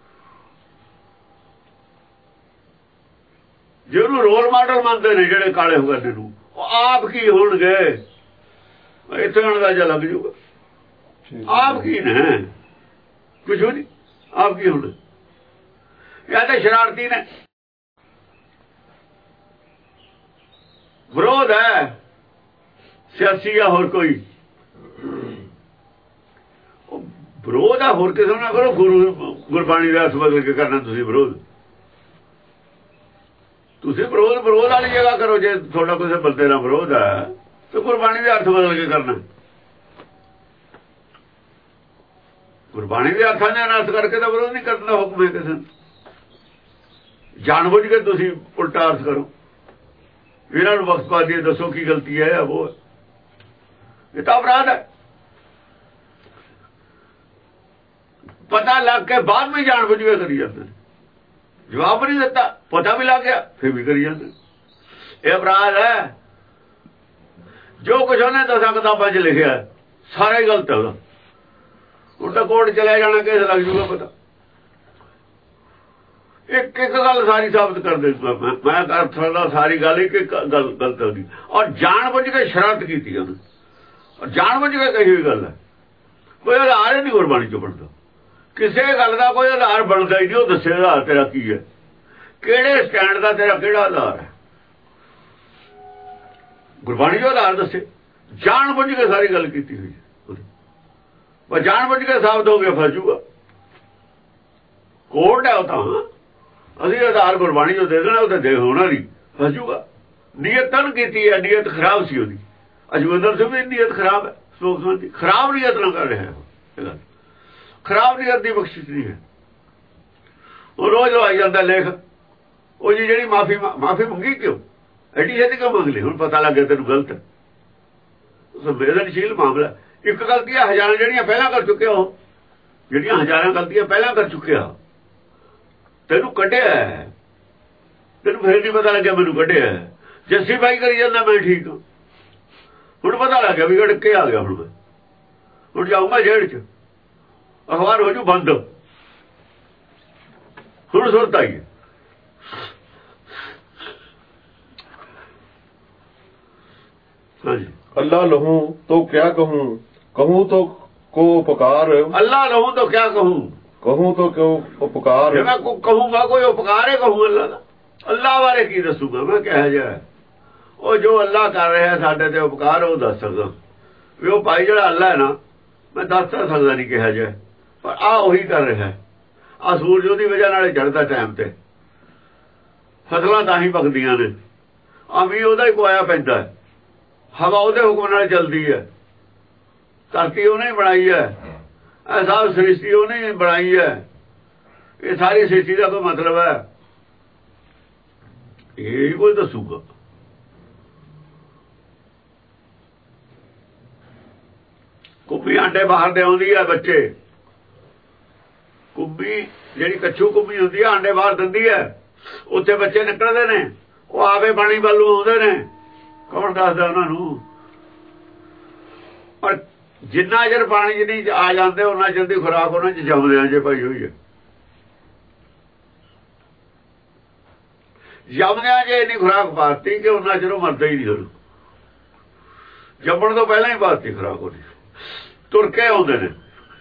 ਜੇ ਉਹਨੂੰ ਰੋਲ ਮਾਡਲ ਮੰਨਦੇ ਨੇ ਜਿਹੜੇ ਕਾਲੇ ਹੋਗਾਨੇ ਨੂੰ, ਉਹ ਆਪ ਕੀ ਹੋਣਗੇ? ਇੱਥੇ ਅੰਦਾਜ਼ਾ ਲੱਗ ਜੂਗਾ ਆਪ ਕੀ ਨੇ, ਕੁਛ ਨਹੀਂ। ਆਪ ਕੀ ਹੋਣ? ਜਾਂ ਤਾਂ ਸ਼ਰਾਰਤੀ ਨੇ, ਵਿਰੋਧ ਹੈ ਸਿਆਸੀ ਆ, ਹੋਰ ਕੋਈ ਵਿਰੋਧ ਆ, ਹੋਰ ਕਿਸੇ ਨਾਲ ਕਰੋ। ਗੁਰਬਾਣੀ ਦਾ ਅਰਥ ਬਦਲ ਕੇ ਕਰਨਾ ਤੁਸੀਂ ਵਿਰੋਧ। ਤੁਸੀਂ ਵਿਰੋਧ ਵਾਲੀ ਜਗ੍ਹਾ ਕਰੋ। ਜੇ ਤੁਹਾਡਾ ਕਿਸੇ ਬੰਦੇ ਨਾਲ ਵਿਰੋਧ ਹੈ ਤਾਂ ਗੁਰਬਾਣੀ ਦੇ ਅਰਥ ਬਦਲ ਕੇ ਕਰਨਾ। ਗੁਰਬਾਣੀ ਦੇ ਅਰਥਾਂ ਦੇ ਅਨਰਥ ਕਰਕੇ ਤਾਂ ਵਿਰੋਧ ਨਹੀਂ ਕਰਨਾ। ਹੁਕਮ ਹੈ ਕਿਸੇ ਨੂੰ ਜਾਣ ਬੁੱਝ ਕੇ ਤੁਸੀਂ ਉਲਟਾ ਅਰਥ ਕਰੋ। ਇਹਨਾਂ ਨੂੰ ਵਕਤ ਪਾ ਦਿਏ, ਦੱਸੋ ਕੀ ਗਲਤੀ ਹੈ? ਉਹ ਇਹ ਤਾਂ ਅਪਰਾਧ ਹੈ। ਪਤਾ ਲੱਗ ਕੇ ਬਾਅਦ ਵਿੱਚ ਜਾਣ ਬੁੱਝ ਕੇ ਕਰੀ ਜਾਂਦੇ। ਜਵਾਬ ਨਹੀਂ ਦਿੱਤਾ, ਪਤਾ ਵੀ ਲੱਗ ਗਿਆ ਫਿਰ ਵੀ ਕਰੀ ਜਾਂਦੇ। ਇਹ ਅਪਰਾਧ ਹੈ। ਜੋ ਕੁਝ ਉਹਨੇ 10 ਕਿਤਾਬਾਂ 'ਚ ਲਿਖਿਆ ਸਾਰਾ ਹੀ ਗਲਤ ਹੈ। ਉਹਦਾ ਉਲਟਾ ਕੋਰਟ ਚਲੇ ਜਾਣਾ, ਕੇਸ ਲੱਗ ਜੂਗਾ ਪਤਾ। ਇੱਕ ਗੱਲ ਸਾਰੀ ਸਾਬਤ ਕਰ ਦੇ। ਮੈਂ ਕਰ ਸਕਦਾ ਸਾਰੀ ਗੱਲ, ਇੱਕ ਗੱਲ ਗਲਤ ਹੋ ਗਈ ਔਰ ਜਾਣ ਬੁੱਝ ਕੇ ਸ਼ਰਾਰਤ ਕੀਤੀ ਉਹਨੇ, ਔਰ ਜਾਣ ਬੁੱਝ ਕੇ ਕਹੀ ਹੋਈ ਗੱਲ ਹੈ। ਕੋਈ ਆਧਾਰ ਹੀ ਨਹੀਂ ਗੁਰਬਾਣੀ 'ਚੋਂ ਬਣਦਾ। ਕਿਸੇ ਗੱਲ ਦਾ ਕੋਈ ਆਧਾਰ ਬਣਦਾ ਹੀ ਨਹੀਂ। ਉਹ ਦੱਸੇ ਆਧਾਰ ਤੇਰਾ ਕੀ ਹੈ, ਕਿਹੜੇ ਸਟੈਂਡ ਦਾ ਤੇਰਾ ਕਿਹੜਾ ਆਧਾਰ ਹੈ? ਗੁਰਬਾਣੀ ਦਾ ਆਧਾਰ ਦੱਸੇ। ਜਾਣ ਬੁੱਝ ਕੇ ਸਾਰੀ ਗੱਲ ਕੀਤੀ ਹੋਈ ਹੈ, ਪਰ ਜਾਣ ਬੁੱਝ ਕੇ ਸਾਬਤ ਹੋ ਗਿਆ ਫਸ ਜੂਗਾ। ਕੋਰਟ ਹੈ ਉਹ ਤਾਂ। ਅਸੀਂ ਆਧਾਰ ਗੁਰਬਾਣੀ ਜੋ ਦੇ ਦੇਣਾ, ਉਹ ਤਾਂ ਦੇ ਹੋਣਾ ਨਹੀਂ, ਫਸ ਜੂਗਾ। ਨੀਅਤ ਤਾਂ ਕੀਤੀ ਹੈ, ਨੀਅਤ ਖਰਾਬ ਸੀ ਉਹਦੀ। ਅਜਵਿੰਦਰ ਸਿੰਘ ਦੀ ਨੀਅਤ ਖਰਾਬ ਹੈ, ਸਲੋਕਨ ਦੀ ਖਰਾਬ ਨੀਅਤ ਨਾਲ ਕਰ ਰਿਹਾ ਹੈ। ਖਰਾਬ ਨੀਅਤ ਦੀ ਬਖਸ਼ਿਸ਼ ਨਹੀਂ ਹੈ। ਉਹ ਰੋਜ਼ ਲਵਾਈ ਜਾਂਦਾ ਲੇਖ। ਉਹ ਜੀ ਜਿਹੜੀ ਮਾਫੀ ਮੰਗੀ ਕਿਉਂ? ਐਡੀ ਛੇਤੀ ਕਿਉਂ ਮੰਗ ਲਈ? ਹੁਣ ਪਤਾ ਲੱਗ ਗਿਆ ਤੈਨੂੰ ਗਲਤ ਹੈ। ਸੰਵੇਦਨਸ਼ੀਲ ਮਾਮਲਾ। ਇੱਕ ਗਲਤੀਆਂ ਹਜ਼ਾਰਾਂ ਜਿਹੜੀਆਂ ਪਹਿਲਾਂ ਕਰ ਚੁੱਕੇ ਹੋ, ਜਿਹੜੀਆਂ ਹਜ਼ਾਰਾਂ ਗਲਤੀਆਂ ਪਹਿਲਾਂ ਕਰ ਚੁੱਕਿਆ, ਤੈਨੂੰ ਕੱਢਿਆ, ਤੈਨੂੰ ਫਿਰ ਨਹੀਂ ਪਤਾ ਲੱਗਿਆ ਮੈਨੂੰ ਕੱਢਿਆ। ਜੱਸੀ ਬਾਈ ਕਰੀ ਜਾਂਦਾ ਮੈਂ ਠੀਕ ਹਾਂ, ਹੁਣ ਪਤਾ ਲੱਗ ਗਿਆ ਵੀ ਕੱਢ ਕੇ ਆ ਗਿਆ। ਹੁਣ ਜਾਊਂਗਾ ਜੇਲ੍ਹ ਚ, ਅਖਬਾਰ ਹੋ ਜੂ ਬੰਦ। ਹੁਣ ਸੁਰਤ ਆਈ ਹੈ। ਹਾਂਜੀ, अल्लाह लहूं तो क्या कहूँ, कहूँ तो को उपकार, अल्लाह लहूं तो क्या कहूँ, कहूँ तो क्यों उपकार। मैं कहूँगा कोई उपकार है कहूँ अल्लाह का? अल्लाह बारे की दसूगा मैं? कह जाए वो जो अल्लाह कर रहा है साडे ते उपकार, वो दस सकदा भी वो भाई जिहड़ा अल्लाह है ना, मैं दस तो सकदा नहीं कहा जाए, पर आ उही कर रहा है। आ सूरज की वजह नाल चढ़दा टाइम ते, फसलां तां ही पकदियां ने, आ भी ओहदा ही पवाया पैंदा है, हवा ਉਹਦੇ ਹੁਕਮ ਨਾਲ ਚੱਲਦੀ ਹੈ, ਧਰਤੀ ਉਹਨੇ ਬਣਾਈ ਹੈ, ਇਹ ਸਭ ਸ੍ਰਿਸ਼ਟੀ ਉਹਨੇ ਬਣਾਈ ਹੈ। ਇਹ ਸਾਰੀ ਸ੍ਰਿਸ਼ਟੀ ਦਾ ਕੋਈ ਮਤਲਬ ਹੈ? ਇਹ ਕੋਈ ਦੱਸੂਗਾ? ਕੁੱਬੀ ਆਂਡੇ ਬਾਹਰ ਦੇ ਆਉਂਦੀ ਹੈ, ਬੱਚੇ ਕੁੱਬੀ ਜਿਹੜੀ ਕੱਛੂ ਕੁੱਬੀ ਹੁੰਦੀ ਹੈ ਆਂਡੇ ਬਾਹਰ ਦਿੰਦੀ ਹੈ, ਉੱਥੇ ਬੱਚੇ ਨਿਕਲਦੇ ਨੇ, ਉਹ ਆਵੇ ਪਾਣੀ ਵੱਲੋਂ ਆਉਂਦੇ ਨੇ। ਕੌਣ ਦੱਸਦਾ ਉਹਨਾਂ ਨੂੰ? ਪਰ ਜਿੰਨਾ ਚਿਰ ਪਾਣੀ ਚ ਨਹੀਂ ਆ ਜਾਂਦੇ ਉਹਨਾਂ ਚਿਰ ਦੀ ਖੁਰਾਕ ਉਹਨਾਂ ਚ ਜੰਮਦਿਆਂ ਜੇ ਪਾਈ ਹੋਈ ਹੈ। ਜੰਮਦਿਆਂ ਜੇ ਇੰਨੀ ਖੁਰਾਕ ਪਾਤੀ ਕਿ ਉਹਨਾਂ ਚਿਰ ਉਹ ਮਰਦਾ ਹੀ ਨਹੀਂ। ਹੁਣ ਜੰਮਣ ਤੋਂ ਪਹਿਲਾਂ ਹੀ ਪਾਤੀ ਖੁਰਾਕ ਉਹਦੀ, ਤੁਰ ਕੇ ਆਉਂਦੇ ਨੇ।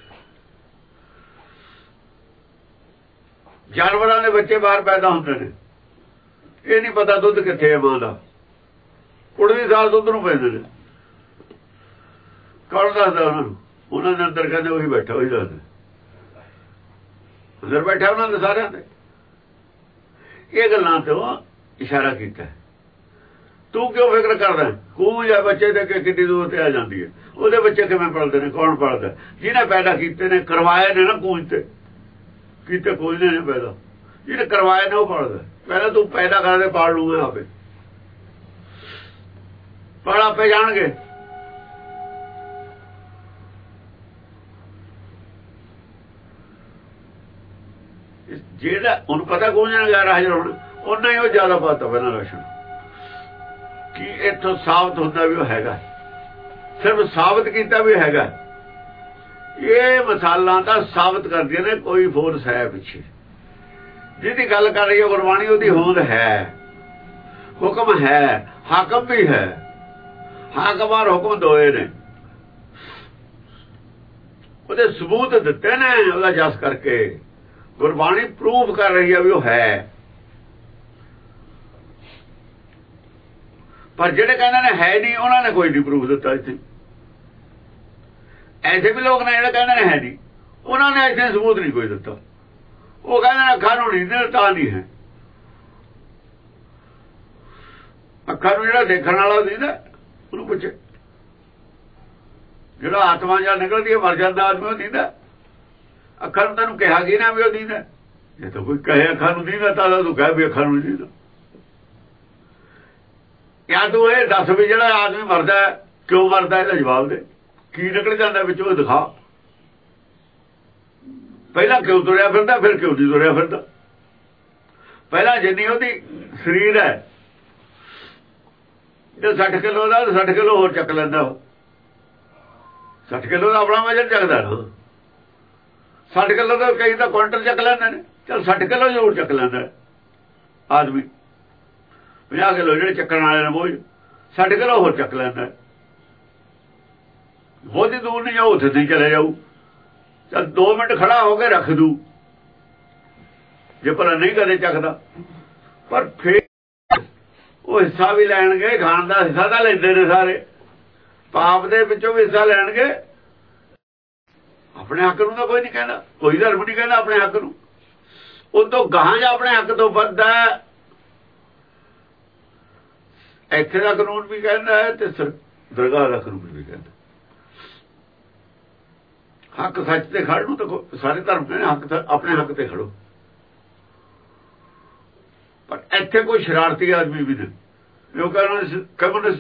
ਜਾਨਵਰਾਂ ਦੇ ਬੱਚੇ ਬਾਹਰ ਪੈਦਾ ਹੁੰਦੇ ਨੇ, ਇਹ ਨਹੀਂ ਪਤਾ ਦੁੱਧ ਕਿੱਥੇ ਹੈ ਮਾਂ ਦਾ, ਉੜਦੀ ਸਾਲ ਦੁੱਧ ਨੂੰ ਪੈਂਦੇ ਨੇ। ਕੌਣ ਦੱਸਦਾ ਉਹਨਾਂ ਨੂੰ? ਉਹਨਾਂ ਦੇ ਅੰਦਰ ਕਹਿੰਦੇ ਉਹੀ ਬੈਠਾ, ਉਹੀ ਦੱਸਦਾ ਅੰਦਰ ਬੈਠਾ ਉਹਨਾਂ ਦੇ ਸਾਰਿਆਂ ਦੇ। ਇਹ ਗੱਲਾਂ ਤੋਂ ਇਸ਼ਾਰਾ ਕੀਤਾ। ਤੂੰ ਕਿਉਂ ਫਿਕਰ ਕਰਦਾ? ਕੂੰ ਜਾਂ ਬੱਚੇ ਦੇ ਕੇ ਕਿੰਨੀ ਦੂਰ ਤੇ ਆ ਜਾਂਦੀ ਹੈ। ਉਹਦੇ ਬੱਚੇ ਕਿਵੇਂ ਪਲਦੇ ਨੇ? ਕੌਣ ਪਲਦਾ? ਜਿਹਨੇ ਪੈਦਾ ਕੀਤੇ ਨੇ, ਕਰਵਾਏ ਨੇ ਨਾ, ਕੂੰਜ ਤੇ ਕੀਤੇ ਕੋਈ ਨੇ ਪੈਦਾ, ਜਿਹਨੇ ਕਰਵਾਏ ਨੇ ਉਹ ਪਲਦਾ। ਪਹਿਲਾਂ ਤੂੰ ਪੈਦਾ ਕਰਦੇ ਪਾਲ ਲੂਗਾ ਆਪੇ, ਪਰ ਆਪੇ ਜਾਣਗੇ। ਜਿਹੜਾ ਉਹਨੂੰ ਪਤਾ ਕੌਣ ਜਾਣਗਾ ਹਾਜ਼ਰ ਹੋਣਾ, ਉਹਨਾਂ ਹੀ ਉਹ ਜ਼ਿਆਦਾ ਪਤਾ ਪਹਿਲਾਂ ਲੱਛਣ ਕਿ ਇੱਥੋਂ ਸਾਬਤ ਹੁੰਦਾ ਵੀ ਉਹ ਹੈਗਾ, ਸਿਰਫ ਸਾਬਤ ਕੀਤਾ ਵੀ ਹੈਗਾ। ਇਹ ਮਿਸਾਲਾਂ ਤਾਂ ਸਾਬਤ ਕਰਦੀਆਂ ਨੇ ਕੋਈ ਫੋਰਸ ਹੈ ਪਿੱਛੇ। ਜਿਹਦੀ ਗੱਲ ਕਰ ਰਹੀ ਹੈ ਗੁਰਬਾਣੀ, ਉਹਦੀ ਹੋਂਦ ਹੈ, ਹੁਕਮ ਹੈ, ਹਾਕਮ ਵੀ ਹੈ। ਹਾਕਮ ਔਰ ਹੁਕਮ ਦੋਏ ਨੇ, ਉਹਦੇ ਸਬੂਤ ਦਿੱਤੇ ਨੇ ਉਹਦਾ ਜਸ ਕਰਕੇ। ਗੁਰਬਾਣੀ ਪ੍ਰੂਫ ਕਰ ਰਹੀ ਹੈ ਵੀ ਉਹ ਹੈ। ਪਰ ਜਿਹੜੇ ਕਹਿੰਦੇ ਨੇ ਹੈ ਨਹੀਂ, ਉਹਨਾਂ ਨੇ ਕੋਈ ਨਹੀਂ ਪ੍ਰੂਫ ਦਿੱਤਾ। ਇੱਥੇ ਐਸੇ ਵੀ ਲੋਕ ਨੇ ਜਿਹੜੇ ਕਹਿੰਦੇ ਨੇ ਹੈ ਨਹੀਂ, ਉਹਨਾਂ ਨੇ ਇੱਥੇ ਸਬੂਤ ਨਹੀਂ ਕੋਈ ਦਿੱਤਾ। ਉਹ ਕਹਿੰਦੇ ਨੇ ਅੱਖਾਂ ਨੂੰ ਨਹੀਂ, ਤਾਂ ਨਹੀਂ ਹੈ। ਅੱਖਾਂ ਨੂੰ ਜਿਹੜਾ ਦੇਖਣ ਵਾਲਾ ਦਿੰਦਾ, ਉਹਨੂੰ ਪੁੱਛੇ। ਜਿਹੜਾ ਆਤਮਾ ਜਾਂ ਨਿਕਲਦੀ ਹੈ ਮਰ ਜਾਂਦਾ ਆਦਮੀ, ਉਹ ਦਿੰਦਾ। ਅੱਖਾਂ ਨੂੰ ਤੈਨੂੰ ਕਿਹਾ ਕਿ ਨਾ ਵੀ ਉਹ ਦਿੰਦਾ? ਜੇ ਤਾਂ ਕੋਈ ਕਹੇ ਅੱਖਾਂ ਨੂੰ ਦਿੰਦਾ ਤਾਂ ਤੂੰ ਕਹਿ ਵੀ ਅੱਖਾਂ ਨੂੰ ਨਹੀਂ ਦਿੰਦਾ। ਜਾਂ ਤੂੰ ਇਹ ਦੱਸ ਵੀ ਜਿਹੜਾ ਆਦਮੀ ਮਰਦਾ ਕਿਉਂ ਮਰਦਾ, ਇਹਦਾ ਜਵਾਬ ਦੇ। ਕੀ ਨਿਕਲ ਜਾਂਦਾ ਵਿੱਚੋਂ ਦਿਖਾ। ਪਹਿਲਾਂ ਕਿਉਂ ਤੁਰਿਆ ਫਿਰਦਾ, ਫਿਰ ਕਿਉਂ ਨਹੀਂ ਤੁਰਿਆ ਫਿਰਦਾ? ਪਹਿਲਾਂ ਜਿੰਨੀ ਉਹਦੀ ਸਰੀਰ ਹੈ, ਜੇ 60 ਕਿਲੋ ਦਾ 60 ਕਿਲੋ ਹੋਰ ਚੱਕ ਲੈਂਦਾ। ਉਹ 60 ਕਿਲੋ ਦਾ ਆਪਣਾ ਵਜਨ ਚੱਕਦਾ ਨਾ, 60 ਕਿਲੋ ਦਾ ਕਈ ਤਾਂ ਕੁਇੰਟਲ ਚੱਕ ਲੈਂਦੇ ਨੇ। ਚਲ 60 ਕਿਲੋ ਜ਼ਰੂਰ ਚੱਕ ਲੈਂਦਾ ਆਦਮੀ। 50 ਕਿਲੋ ਜਿਹੜੇ ਚੱਕਣ ਵਾਲੇ ਨੇ ਬੋਝ, 60 ਕਿਲੋ ਹੋਰ ਚੱਕ ਲੈਂਦਾ। ਬਹੁਤੀ ਦੂਰ ਨਹੀਂ ਜਾਊ, ਉੱਥੇ ਨਹੀਂ ਚਲੇ ਜਾਊ। ਚਲ 2 ਮਿੰਟ ਖੜਾ ਹੋ ਕੇ ਰੱਖ ਦੂ, ਜੇ ਭਲਾ ਨਹੀਂ ਕਦੇ ਚੱਕਦਾ। ਪਰ ਫਿਰ ਉਹ ਹਿੱਸਾ ਵੀ ਲੈਣਗੇ, ਖਾਣ ਦਾ ਹਿੱਸਾ ਤਾਂ ਲੈਂਦੇ ਨੇ ਸਾਰੇ, ਪਾਪ ਦੇ ਵਿੱਚੋਂ ਵੀ ਹਿੱਸਾ ਲੈਣਗੇ। ਆਪਣੇ ਹੱਕ ਨੂੰ ਤਾਂ ਕੋਈ ਨਹੀਂ ਕਹਿੰਦਾ, ਕੋਈ ਧਰਮ ਨਹੀਂ ਕਹਿੰਦਾ ਆਪਣੇ ਹੱਕ ਨੂੰ। ਉਹ ਤੋਂ ਗਾਹਾਂ ਜਾਂ ਆਪਣੇ ਹੱਕ ਤੋਂ ਵੱਧਦਾ। ਇੱਥੇ ਦਾ ਕਾਨੂੰਨ ਵੀ ਕਹਿੰਦਾ ਹੈ ਤੇ ਦਰਗਾਹ ਦਾ ਕਾਨੂੰਨ ਵੀ ਕਹਿੰਦਾ। ਹੱਕ ਸੱਚ ਤੇ ਖੜ ਨੂੰ ਤਾਂ ਸਾਰੇ ਧਰਮ ਕਹਿੰਦੇ ਹੱਕ ਆਪਣੇ ਹੱਕ ਤੇ ਖੜੋ। ਪਰ ਇੱਥੇ ਕੋਈ ਸ਼ਰਾਰਤੀ ਆਦਮੀ ਵੀ ਨਹੀਂ, ਲੋਕਾਂ ਨੂੰ ਕਮਿਊਨਿਸਟ